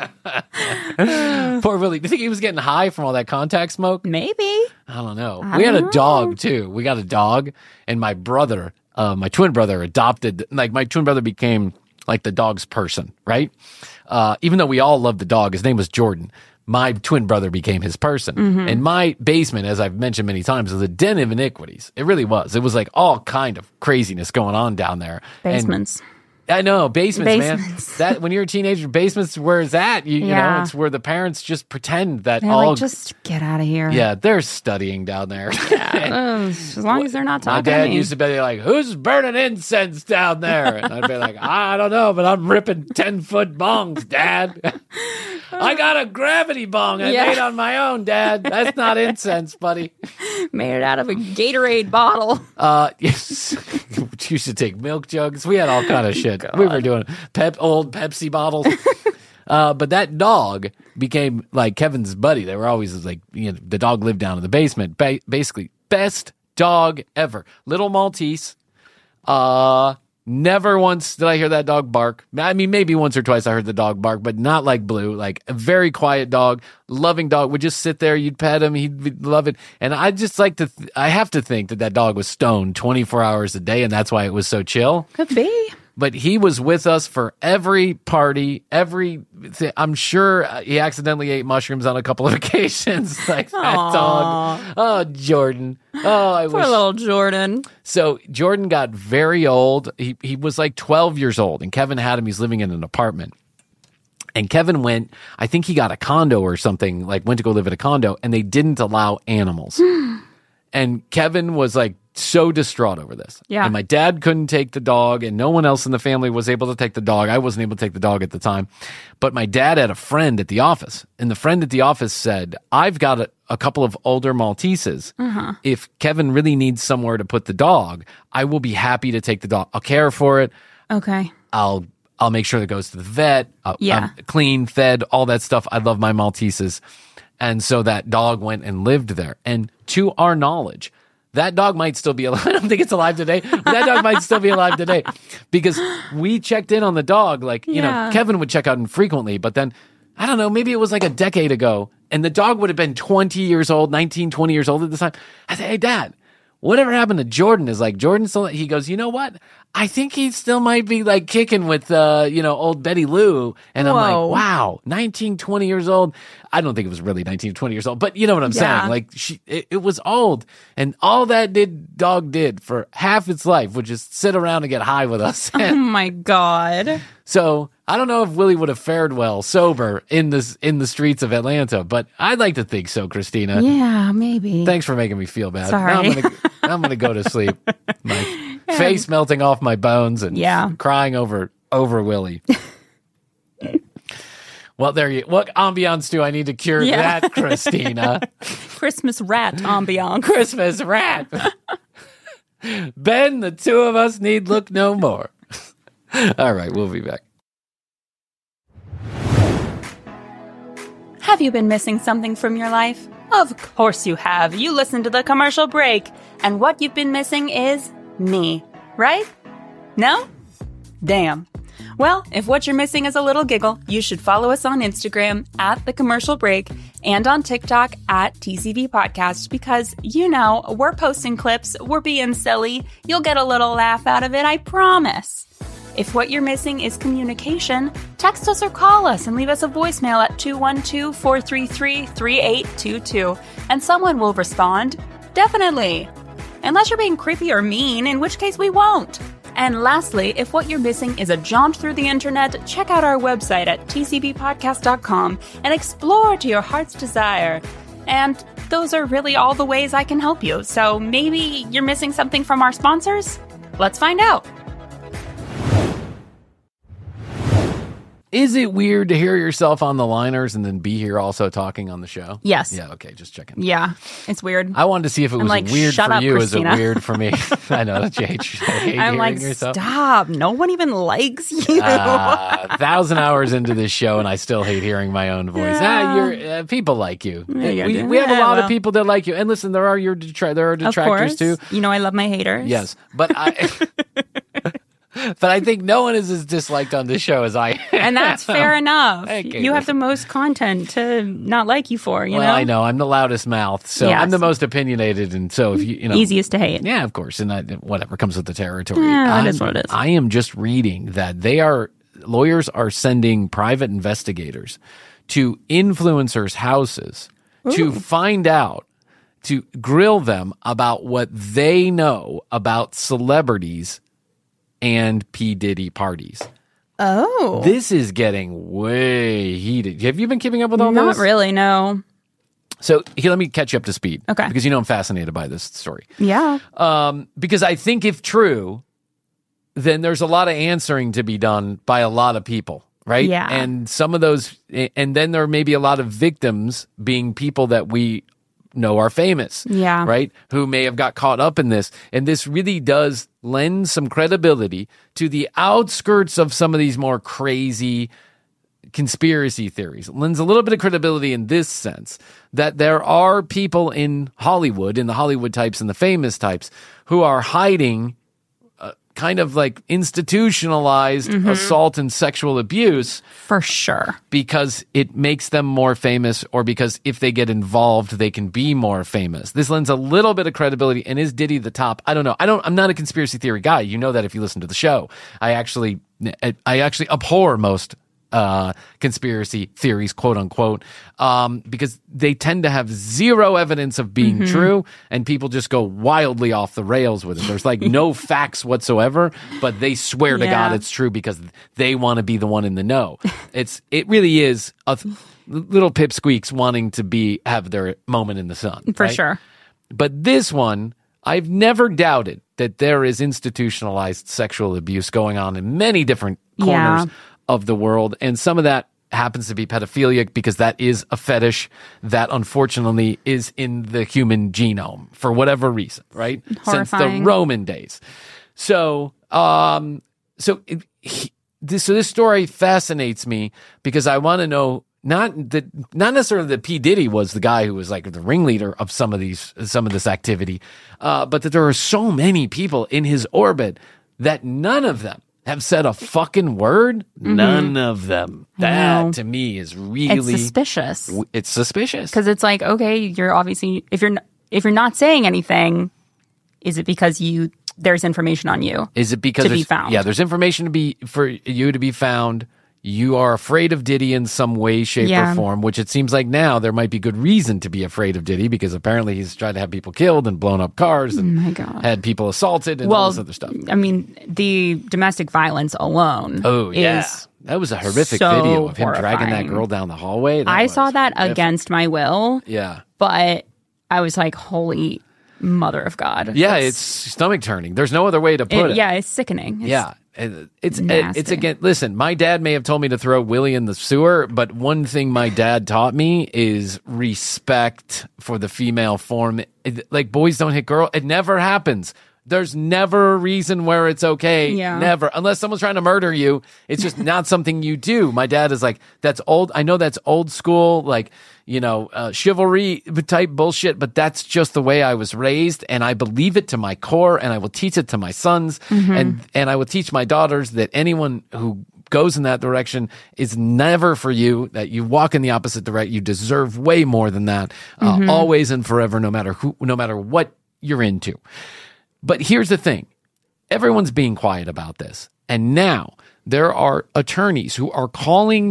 Poor Willie. Do you think he was getting high from all that contact smoke? Maybe. I don't know. We had a dog, too. We got a dog, and my brother, my twin brother adopted, like my twin brother became like the dog's person, right? Even though we all loved the dog, his name was Jordan. My twin brother became his person. And my basement, as I've mentioned many times, was a den of iniquities. It really was. It was like all kind of craziness going on down there. Basements. I know, basements, man. That when you're a teenager, basements where it's at. You know, it's where the parents just pretend that just get out of here. Yeah, they're studying down there. As long as they're not talking. My dad used to be like, "Who's burning incense down there?" And I'd be like, "I don't know, but I'm ripping 10-foot bongs, Dad." I got a gravity bong I made on my own, Dad. That's not incense, buddy. Made it out of a Gatorade bottle. Yes. Used to take milk jugs. We had all kind of shit. God. We were doing old Pepsi bottles. But that dog became like Kevin's buddy. They were always like, the dog lived down in the basement. Basically, best dog ever. Little Maltese. Never once did I hear that dog bark. I mean, maybe once or twice I heard the dog bark, but not like Blue. Like a very quiet dog, loving dog. Would just sit there. You'd pet him. He'd love it. And I just like to, I have to think that dog was stoned 24 hours a day, and that's why it was so chill. Could be. But he was with us for every party, I'm sure he accidentally ate mushrooms on a couple of occasions. Like that dog. Oh, Jordan. Oh, I Poor wish. little Jordan. So Jordan got very old. He was like 12 years old, and Kevin had him. He's living in an apartment. And Kevin went, I think he got a condo or something, like went to go live at a condo, and they didn't allow animals. And Kevin was like, so distraught over this. Yeah. And my dad couldn't take the dog, and no one else in the family was able to take the dog. I wasn't able to take the dog at the time. But my dad had a friend at the office, and the friend at the office said, I've got a couple of older Malteses. If Kevin really needs somewhere to put the dog, I will be happy to take the dog. I'll care for it. Okay. I'll make sure that it goes to the vet. I'm clean, fed, all that stuff. I love my Malteses. And so that dog went and lived there. And to our knowledge, that dog might still be alive. I don't think it's alive today, but that dog might still be alive today because we checked in on the dog. Like, Kevin would check out infrequently, but then, I don't know, maybe it was like a decade ago, and the dog would have been 20 years old, 19, 20 years old at the time. I said, hey, Dad, whatever happened to Jordan? Is like, Jordan still, he goes, you know what? I think he still might be like kicking with, old Betty Lou. And I'm like, wow, 19, 20 years old. I don't think it was really 19, 20 years old, but you know what I'm saying? Like it was old. And all that dog did for half its life would just sit around and get high with us. Oh my God. So I don't know if Willie would have fared well sober in the streets of Atlanta, but I'd like to think so, Christina. Yeah, maybe. Thanks for making me feel bad. Sorry. Now I'm gonna go to sleep. My face melting off my bones and crying over Willie. Well, what ambiance do I need to cure that, Christina? Christmas rat ambiance. Christmas rat. Ben, the two of us need look no more. All right, we'll be back. Have you been missing something from your life? Of course you have. You listened to the commercial break. And what you've been missing is me, right? No? Damn. Well, if what you're missing is a little giggle, you should follow us on Instagram @The Commercial Break and on TikTok @TCB Podcast because, we're posting clips, we're being silly. You'll get a little laugh out of it, I promise. If what you're missing is communication, text us or call us and leave us a voicemail at 212-433-3822 and someone will respond. Definitely. Unless you're being creepy or mean, in which case we won't. And lastly, if what you're missing is a jaunt through the internet, check out our website at tcbpodcast.com and explore to your heart's desire. And those are really all the ways I can help you. So maybe you're missing something from our sponsors? Let's find out. Is it weird to hear yourself on the liners and then be here also talking on the show? Yes. Yeah, okay, just checking. Yeah, it's weird. I wanted to see if it was weird for you. Christina. Is it weird for me? I know that you hate I'm hearing yourself. Stop. No one even likes you. 1,000 hours into this show and I still hate hearing my own voice. Yeah. People like you. Yeah, we have a lot of people that like you. And listen, there are detractors too. I love my haters. Yes, but But I think no one is as disliked on this show as I am. And that's fair enough. Okay, you have the most content to not like you for, you know? I know. I'm the loudest mouth, so yes. I'm the most opinionated, and so if you know... Easiest to hate. Yeah, of course, and whatever comes with the territory. Yeah, that is what it is. I am just reading that lawyers are sending private investigators to influencers' houses to find out, to grill them about what they know about celebrities and P. Diddy parties. Oh. This is getting way heated. Have you been keeping up with all this? Not really, no. So here, let me catch you up to speed. Okay. Because I'm fascinated by this story. Yeah. Because I think if true, then there's a lot of answering to be done by a lot of people, right? Yeah. And some of those, and then there may be a lot of victims being people that we know are famous, right? Who may have got caught up in this. And this really does lend some credibility to the outskirts of some of these more crazy conspiracy theories. It lends a little bit of credibility in this sense that there are people in Hollywood, in the Hollywood types and the famous types, who are hiding kind of like institutionalized assault and sexual abuse. For sure. Because it makes them more famous, or because if they get involved, they can be more famous. This lends a little bit of credibility. And is Diddy the top? I don't know. I'm not a conspiracy theory guy. You know that if you listen to the show. I actually abhor most conspiracy theories, quote unquote, because they tend to have zero evidence of being true, and people just go wildly off the rails with it. There's like no facts whatsoever, but they swear to God it's true because they want to be the one in the know. It really is a little pipsqueaks wanting to have their moment in the sun. For sure. But this one, I've never doubted that there is institutionalized sexual abuse going on in many different corners of the world, and some of that happens to be pedophilia because that is a fetish that unfortunately is in the human genome for whatever reason, right? Horrifying. Since the Roman days. So this story fascinates me because I want to know not necessarily that P. Diddy was the guy who was like the ringleader of some of this activity, but that there are so many people in his orbit that none of them have said a fucking word. None of them. That to me is really suspicious. It's suspicious because it's like, okay, you're obviously if you're not saying anything, Is it because there's information on you? Is it because to be found? Yeah, there's information for you to be found. You are afraid of Diddy in some way, shape, or form, which it seems like now there might be good reason to be afraid of Diddy because apparently he's tried to have people killed and blown up cars and had people assaulted and all this other stuff. I mean, the domestic violence alone is that was a horrific so video of him horrifying. dragging that girl down the hallway. I saw that against my will. Yeah. But I was like, holy mother of God. Yeah, it's stomach turning. There's no other way to put it. Yeah, it's sickening. It's again, listen, my dad may have told me to throw Willie in the sewer, but one thing my dad taught me is respect for the female form. Like, boys don't hit girls. It never happens. There's never a reason where it's okay. Yeah. Never. Unless someone's trying to murder you. It's just not something you do. My dad is like, that's old. I know that's old school, like, chivalry type bullshit, but that's just the way I was raised. And I believe it to my core, and I will teach it to my sons. And I will teach my daughters that anyone who goes in that direction is never for you, that you walk in the opposite direction. You deserve way more than that, always and forever, no matter what you're into. But here's the thing. Everyone's being quiet about this. And now there are attorneys who are calling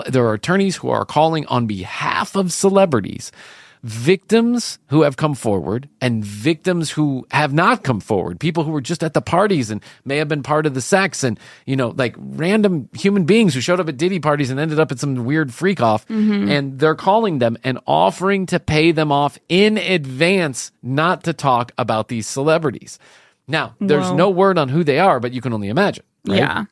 on behalf of celebrities, victims who have come forward and victims who have not come forward, people who were just at the parties and may have been part of the sex, and, like random human beings who showed up at Diddy parties and ended up at some weird freak off. And they're calling them and offering to pay them off in advance not to talk about these celebrities. Now, there's no word on who they are, but you can only imagine. Right? Yeah.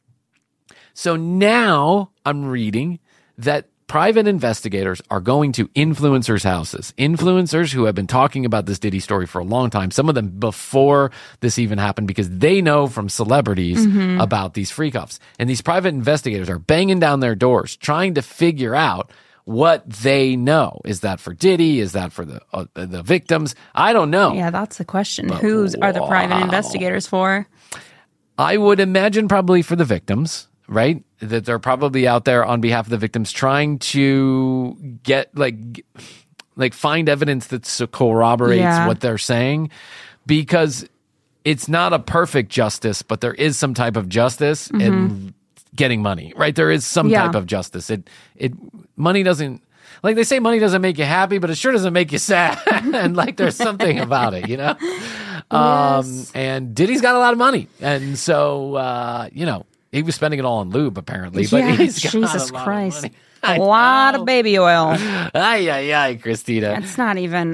So now I'm reading that private investigators are going to influencers' houses, influencers who have been talking about this Diddy story for a long time, some of them before this even happened, because they know from celebrities about these freak-offs. And these private investigators are banging down their doors, trying to figure out what they know. Is that for Diddy? Is that for the victims? I don't know. Yeah, that's the question. Who are the private investigators for? I would imagine probably for the victims, right? That they're probably out there on behalf of the victims trying to get like find evidence that corroborates what they're saying, because it's not a perfect justice, but there is some type of justice in getting money, right? There is some type of justice. Money doesn't, like they say, money doesn't make you happy, but it sure doesn't make you sad. And like there's something about it, Yes. And Diddy's got a lot of money, and so he was spending it all on lube, apparently. But he's got Jesus a lot Christ. of money. A lot of baby oil. Ay, Christina. It's not even,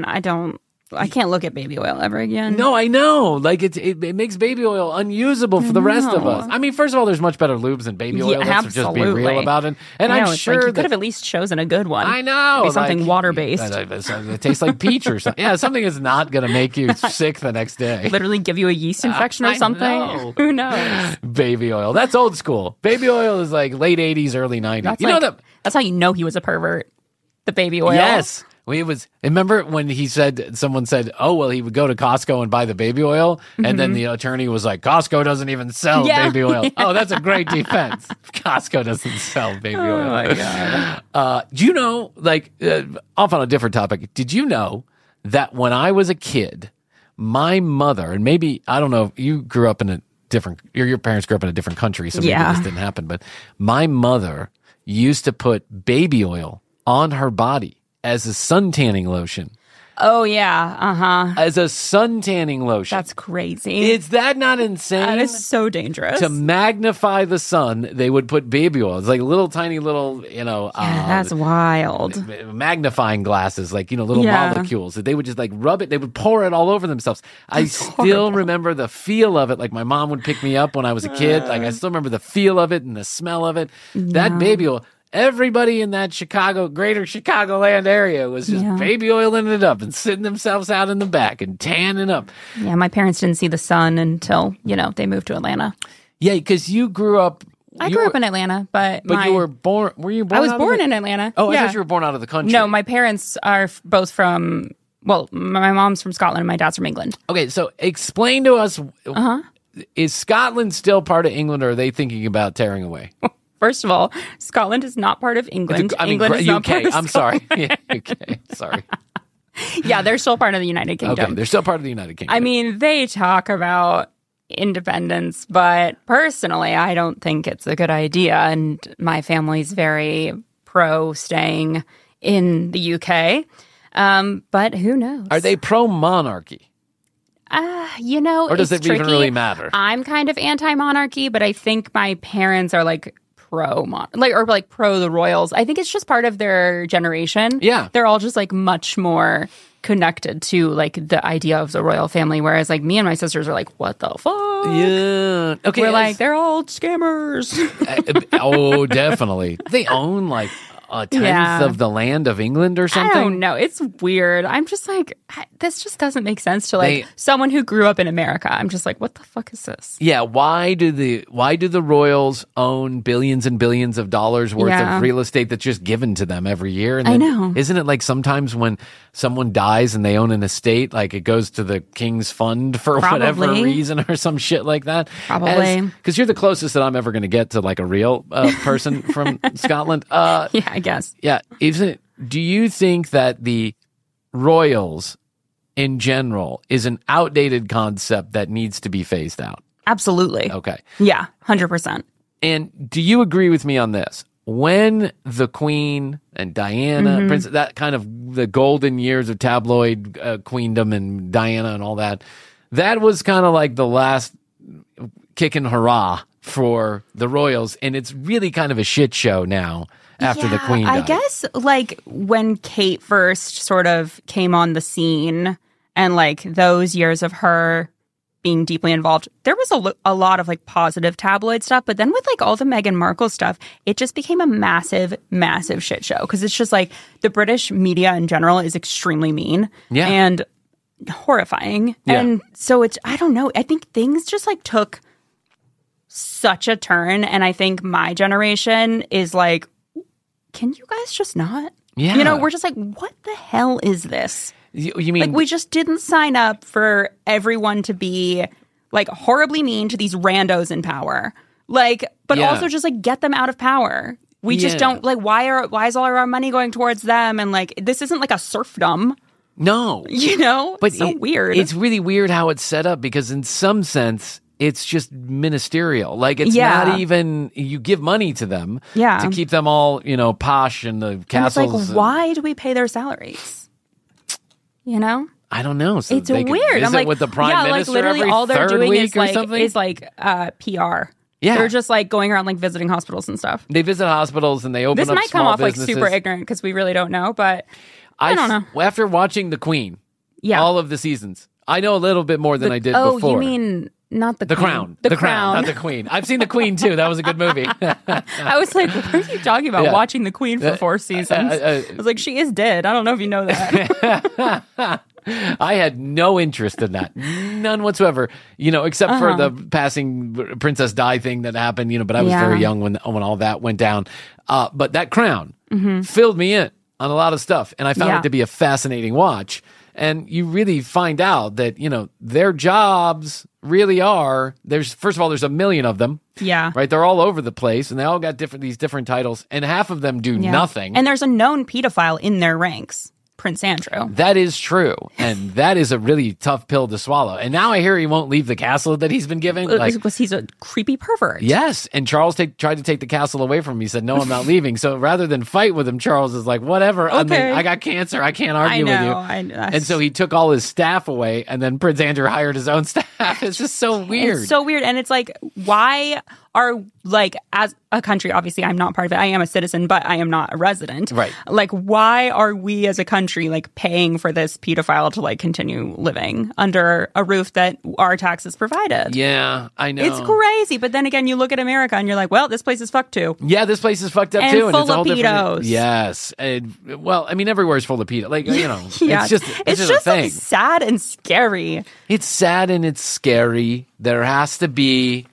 I can't look at baby oil ever again. No, I know. Like it makes baby oil unusable for the rest of us. I mean, first of all, there's much better lubes than baby oil. Let's just be real about it. And I'm sure you could have at least chosen a good one. I know. Maybe something water-based. It tastes like peach or something. Yeah, something that's not going to make you sick the next day. Literally give you a yeast infection or something. Know. Who knows? Baby oil. That's old school. Baby oil is like late 80s, early 90s. That's how you know he was a pervert. The baby oil. Yes. Remember when someone said, oh, well, he would go to Costco and buy the baby oil, and then the attorney was like, Costco doesn't even sell baby oil. Yeah. Oh, that's a great defense. Costco doesn't sell baby oil. Oh, my God. Do you know, off on a different topic, did you know that when I was a kid, my mother, and maybe, I don't know, you grew up in a different, your parents grew up in a different country, so maybe this didn't happen, but my mother used to put baby oil on her body as a sun tanning lotion. Oh, yeah. As a sun tanning lotion. That's crazy. Is that not insane? That is so dangerous. To magnify the sun, they would put baby oil. It's like little tiny little, that's wild. Magnifying glasses, like, little molecules that they would just rub it. They would pour it all over themselves. I still remember the feel of it. Like my mom would pick me up when I was a kid. Like I still remember the feel of it and the smell of it. That baby oil. Everybody in that greater Chicagoland area was just baby oiling it up and sitting themselves out in the back and tanning up. Yeah, my parents didn't see the sun until, they moved to Atlanta. Yeah, because you grew up... I grew up in Atlanta, but you were born... Were you born I was born in Atlanta. Oh, I thought you were born out of the country. No, my parents are both from... Well, my mom's from Scotland and my dad's from England. Okay, so explain to us... Is Scotland still part of England, or are they thinking about tearing away? First of all, Scotland is not part of England. England is not part of Scotland. I'm sorry. Yeah, UK. Sorry. Yeah, they're still part of the United Kingdom. Okay, they're still part of the United Kingdom. I mean, they talk about independence, but personally, I don't think it's a good idea. And my family's very pro staying in the UK. But who knows? Are they pro-monarchy? Or does it tricky. even really matter? I'm kind of anti-monarchy, but I think my parents are like pro the royals. I think it's just part of their generation. Yeah. They're all just like much more connected to like the idea of the royal family, whereas like me and my sisters are like, what the fuck? Yeah. Okay. We're like, they're all scammers. Oh, definitely. They own like a tenth of the land of England or something. I don't know. It's weird. I'm just like, this just doesn't make sense to like someone who grew up in America. I'm just like, what the fuck is this? Yeah. Why do the royals own billions and billions of dollars worth of real estate that's just given to them every year? And then, I know. Isn't it like sometimes when someone dies and they own an estate, like it goes to the king's fund for whatever reason or some shit like that? Probably. Because you're the closest that I'm ever going to get to like a real person from Scotland. Yeah, I guess. Yeah. Do you think that the royals in general is an outdated concept that needs to be phased out? Absolutely. Okay. Yeah, 100%. And do you agree with me on this? When the Queen and Diana, Princess, that kind of the golden years of tabloid queendom and Diana and all that, that was kind of like the last kick and hurrah for the royals. And it's really kind of a shit show now after the Queen died. I guess like when Kate first sort of came on the scene and like those years of her being deeply involved, there was a lot of like positive tabloid stuff. But then with like all the Meghan Markle stuff, it just became a massive, massive shit show. Because it's just like the British media in general is extremely mean and horrifying. Yeah. And so I don't know. I think things just like took such a turn. And I think my generation is like, can you guys just not? Yeah. You know, we're just like, what the hell is this? You mean like we just didn't sign up for everyone to be like horribly mean to these randos in power, like, but also just like get them out of power. We just don't like. Why is all our money going towards them? And like this isn't like a serfdom. No, you know, but so weird. It's really weird how it's set up because in some sense it's just ministerial. Like it's not even you give money to them to keep them all posh in the castles. And it's like why do we pay their salaries? You know, I don't know. So it's weird. I'm like with the prime minister like literally every all they're doing is PR. Yeah, they're just like going around like visiting hospitals and stuff. They visit hospitals and they open this up might come small off businesses. like super ignorant because we really don't know, but I don't know. After watching The Queen, all of the seasons, I know a little bit more than I did before. Oh, you mean not the Crown? The Crown, not the Queen. I've seen The Queen too. That was a good movie. I was like, what are you talking about? Watching The Queen for 4 seasons? I was like, she is dead. I don't know if you know that. I had no interest in that. None whatsoever. Except for the passing Princess Di thing that happened, but I was very young when all that went down. But that Crown filled me in on a lot of stuff. And I found it to be a fascinating watch. And you really find out that, their jobs really are, first of all, there's a million of them. Yeah. Right? They're all over the place and they all got these different titles and half of them do nothing. And there's a known pedophile in their ranks. Prince Andrew. That is true. And that is a really tough pill to swallow. And now I hear he won't leave the castle that he's been given. Because he's a creepy pervert. Yes. And Charles tried to take the castle away from him. He said, no, I'm not leaving. So rather than fight with him, Charles is like, whatever. Okay. I got cancer. I can't argue with you. I know. And so he took all his staff away and then Prince Andrew hired his own staff. It's just so weird. It's so weird. And it's like, why are like, as a country, obviously I'm not part of it. I am a citizen, but I am not a resident. Right. Like, why are we as a country like paying for this pedophile to like continue living under a roof that our taxes provided? Yeah, I know. It's crazy. But then again, you look at America and you're like, well, this place is fucked too. Yeah, this place is fucked up and too. Full and it's all of different. pedos. Yes. Well, I mean, everywhere is full of pedos. Like, Yeah. it's just a thing. Like, sad and scary. It's sad and it's scary. There has to be,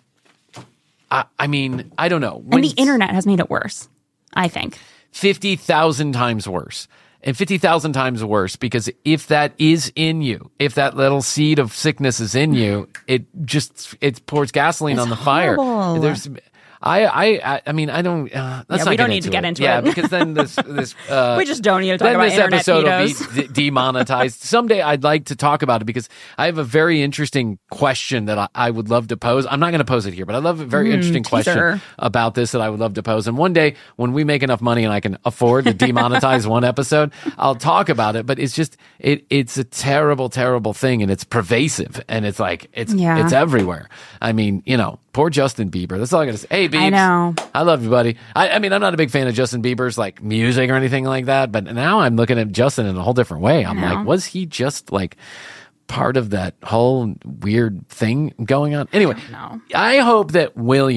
I mean, I don't know. And the internet has made it worse, I think. 50,000 times worse. And 50,000 times worse because if that is in you, if that little seed of sickness is in you, it pours gasoline on the fire. I mean, I don't. Let's not we don't need to get into it. Yeah, because then this we just don't need to talk about this internet episode pedos. will be demonetized. Someday I'd like to talk about it because I have a very interesting question that I would love to pose. I'm not going to pose it here, but I love a very interesting question about this that I would love to pose. And one day when we make enough money and I can afford to demonetize one episode, I'll talk about it. But it's just it's a terrible, terrible thing, and it's pervasive, and it's like it's everywhere. I mean, poor Justin Bieber. That's all I got to say. Hey, Biebs. I know. I love you, buddy. I mean, I'm not a big fan of Justin Bieber's like music or anything like that, but now I'm looking at Justin in a whole different way. I'm like, was he just like part of that whole weird thing going on? Anyway, I hope that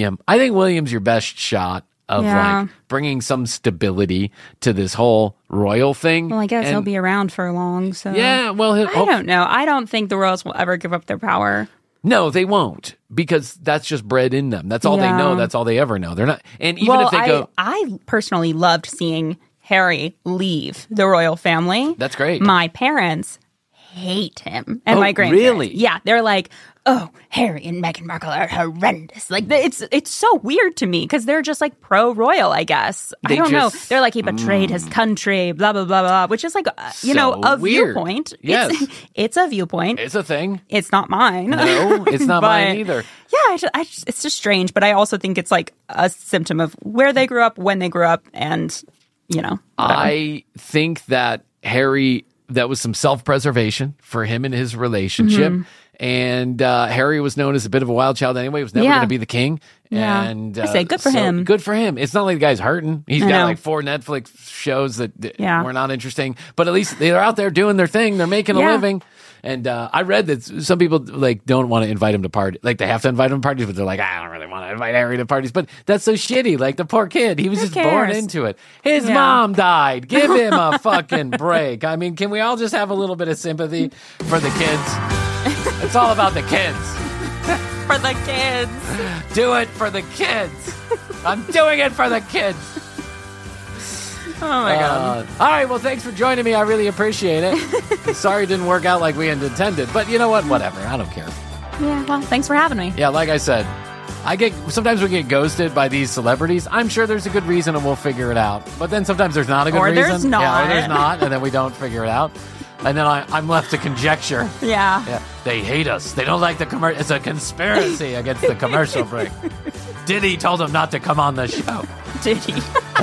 I think William's your best shot of like bringing some stability to this whole royal thing. Well, I guess he'll be around for long. So yeah, well, I don't know. I don't think the royals will ever give up their power. No, they won't, because that's just bred in them. That's all they know. That's all they ever know. They're not, and even if they go, I personally loved seeing Harry leave the royal family. That's great. My parents hate him, and my grandparents. Really? Yeah, they're like, oh, Harry and Meghan Markle are horrendous. Like, it's so weird to me because they're just like pro-royal, I guess. I don't know. They're like, he betrayed his country, blah, blah, blah, blah, which is like, a weird. Viewpoint. Yes. It's a viewpoint. It's a thing. It's not mine. No, it's not mine either. Yeah, it's just strange, but I also think it's like a symptom of where they grew up, when they grew up, and, whatever. I think that that was some self-preservation for him and his relationship. Mm-hmm. And Harry was known as a bit of a wild child anyway. He was never going to be the king. Yeah. And I say good for him. Good for him. It's not like the guy's hurting. He's got like 4 Netflix shows that were not interesting. But at least they're out there doing their thing. They're making a living. And I read that some people like don't want to invite him to parties. Like they have to invite him to parties, but they're like, I don't really want to invite Harry to parties. But that's so shitty. Like the poor kid, he was just born into it. His mom died. Give him a fucking break. I mean, can we all just have a little bit of sympathy for the kids? It's all about the kids. For the kids. Do it for the kids. I'm doing it for the kids. Oh my God. All right, well, thanks for joining me. I really appreciate it. Sorry it didn't work out like we had intended, but you know what? Whatever. I don't care. Yeah, well, thanks for having me. Yeah, like I said, sometimes we get ghosted by these celebrities. I'm sure there's a good reason and we'll figure it out. But then sometimes there's not a good reason. Or there's not. Yeah, or there's not, and then we don't figure it out. And then I'm left to conjecture. Yeah. They hate us. They don't like the commercial. It's a conspiracy against the commercial break. Diddy told him not to come on the show. Diddy.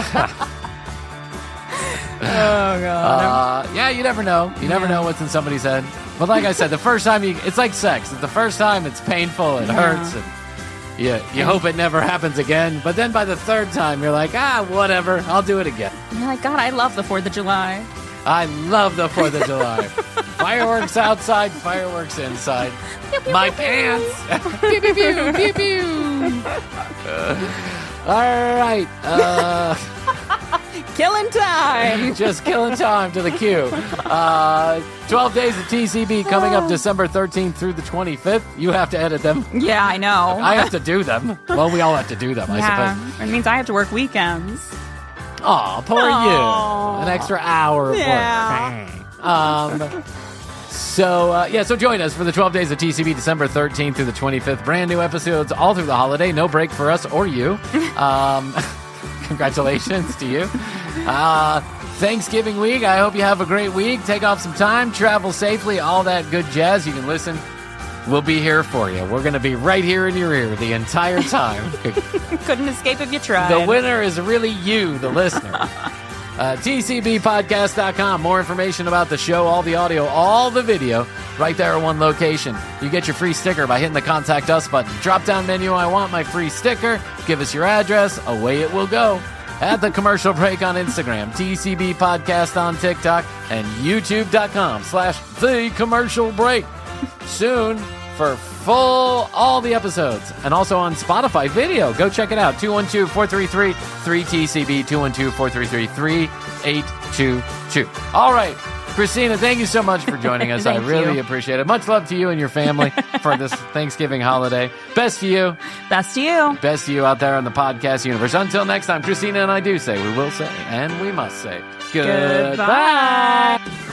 Oh, God. Yeah, you never know. You never know what's in somebody's head. But like I said, the first time it's like sex. The first time it's painful, it hurts, and you hope it never happens again. But then by the third time, you're like, whatever, I'll do it again. You're like, God, I love the 4th of July. I love the 4th of July. Fireworks outside, fireworks inside. Pew, pew, my pew, pants. Pew, pew, pew, pew, pew. All right. Killing time. Just killing time to the queue. 12 days of TCB coming up December 13th through the 25th. You have to edit them. Yeah, I know. I have to do them. Well, we all have to do them, I suppose. It means I have to work weekends. Oh, poor you. An extra hour of work. So join us for the 12 days of TCB, December 13th through the 25th. Brand new episodes all through the holiday. No break for us or you. Congratulations to you. Thanksgiving week. I hope you have a great week. Take off some time. Travel safely. All that good jazz. You can listen. We'll be here for you. We're going to be right here in your ear the entire time. Couldn't escape if you tried. The winner is really you, the listener. TCBpodcast.com. More information about the show, all the audio, all the video, right there at one location. You get your free sticker by hitting the Contact Us button. Drop-down menu, I want my free sticker. Give us your address. Away it will go. At The Commercial Break on Instagram, TCB Podcast on TikTok, and YouTube.com/The Commercial Break. Soon for all the episodes, and also on Spotify video. Go check it out. 212-433-3TCB, 212-433-3822. All right, Christina, thank you so much for joining us. I really appreciate it. Much love to you and your family for this Thanksgiving holiday. Best to you. Best to you. Best to you out there in the podcast universe. Until next time, Christina and I do say, we will say, and we must say, goodbye.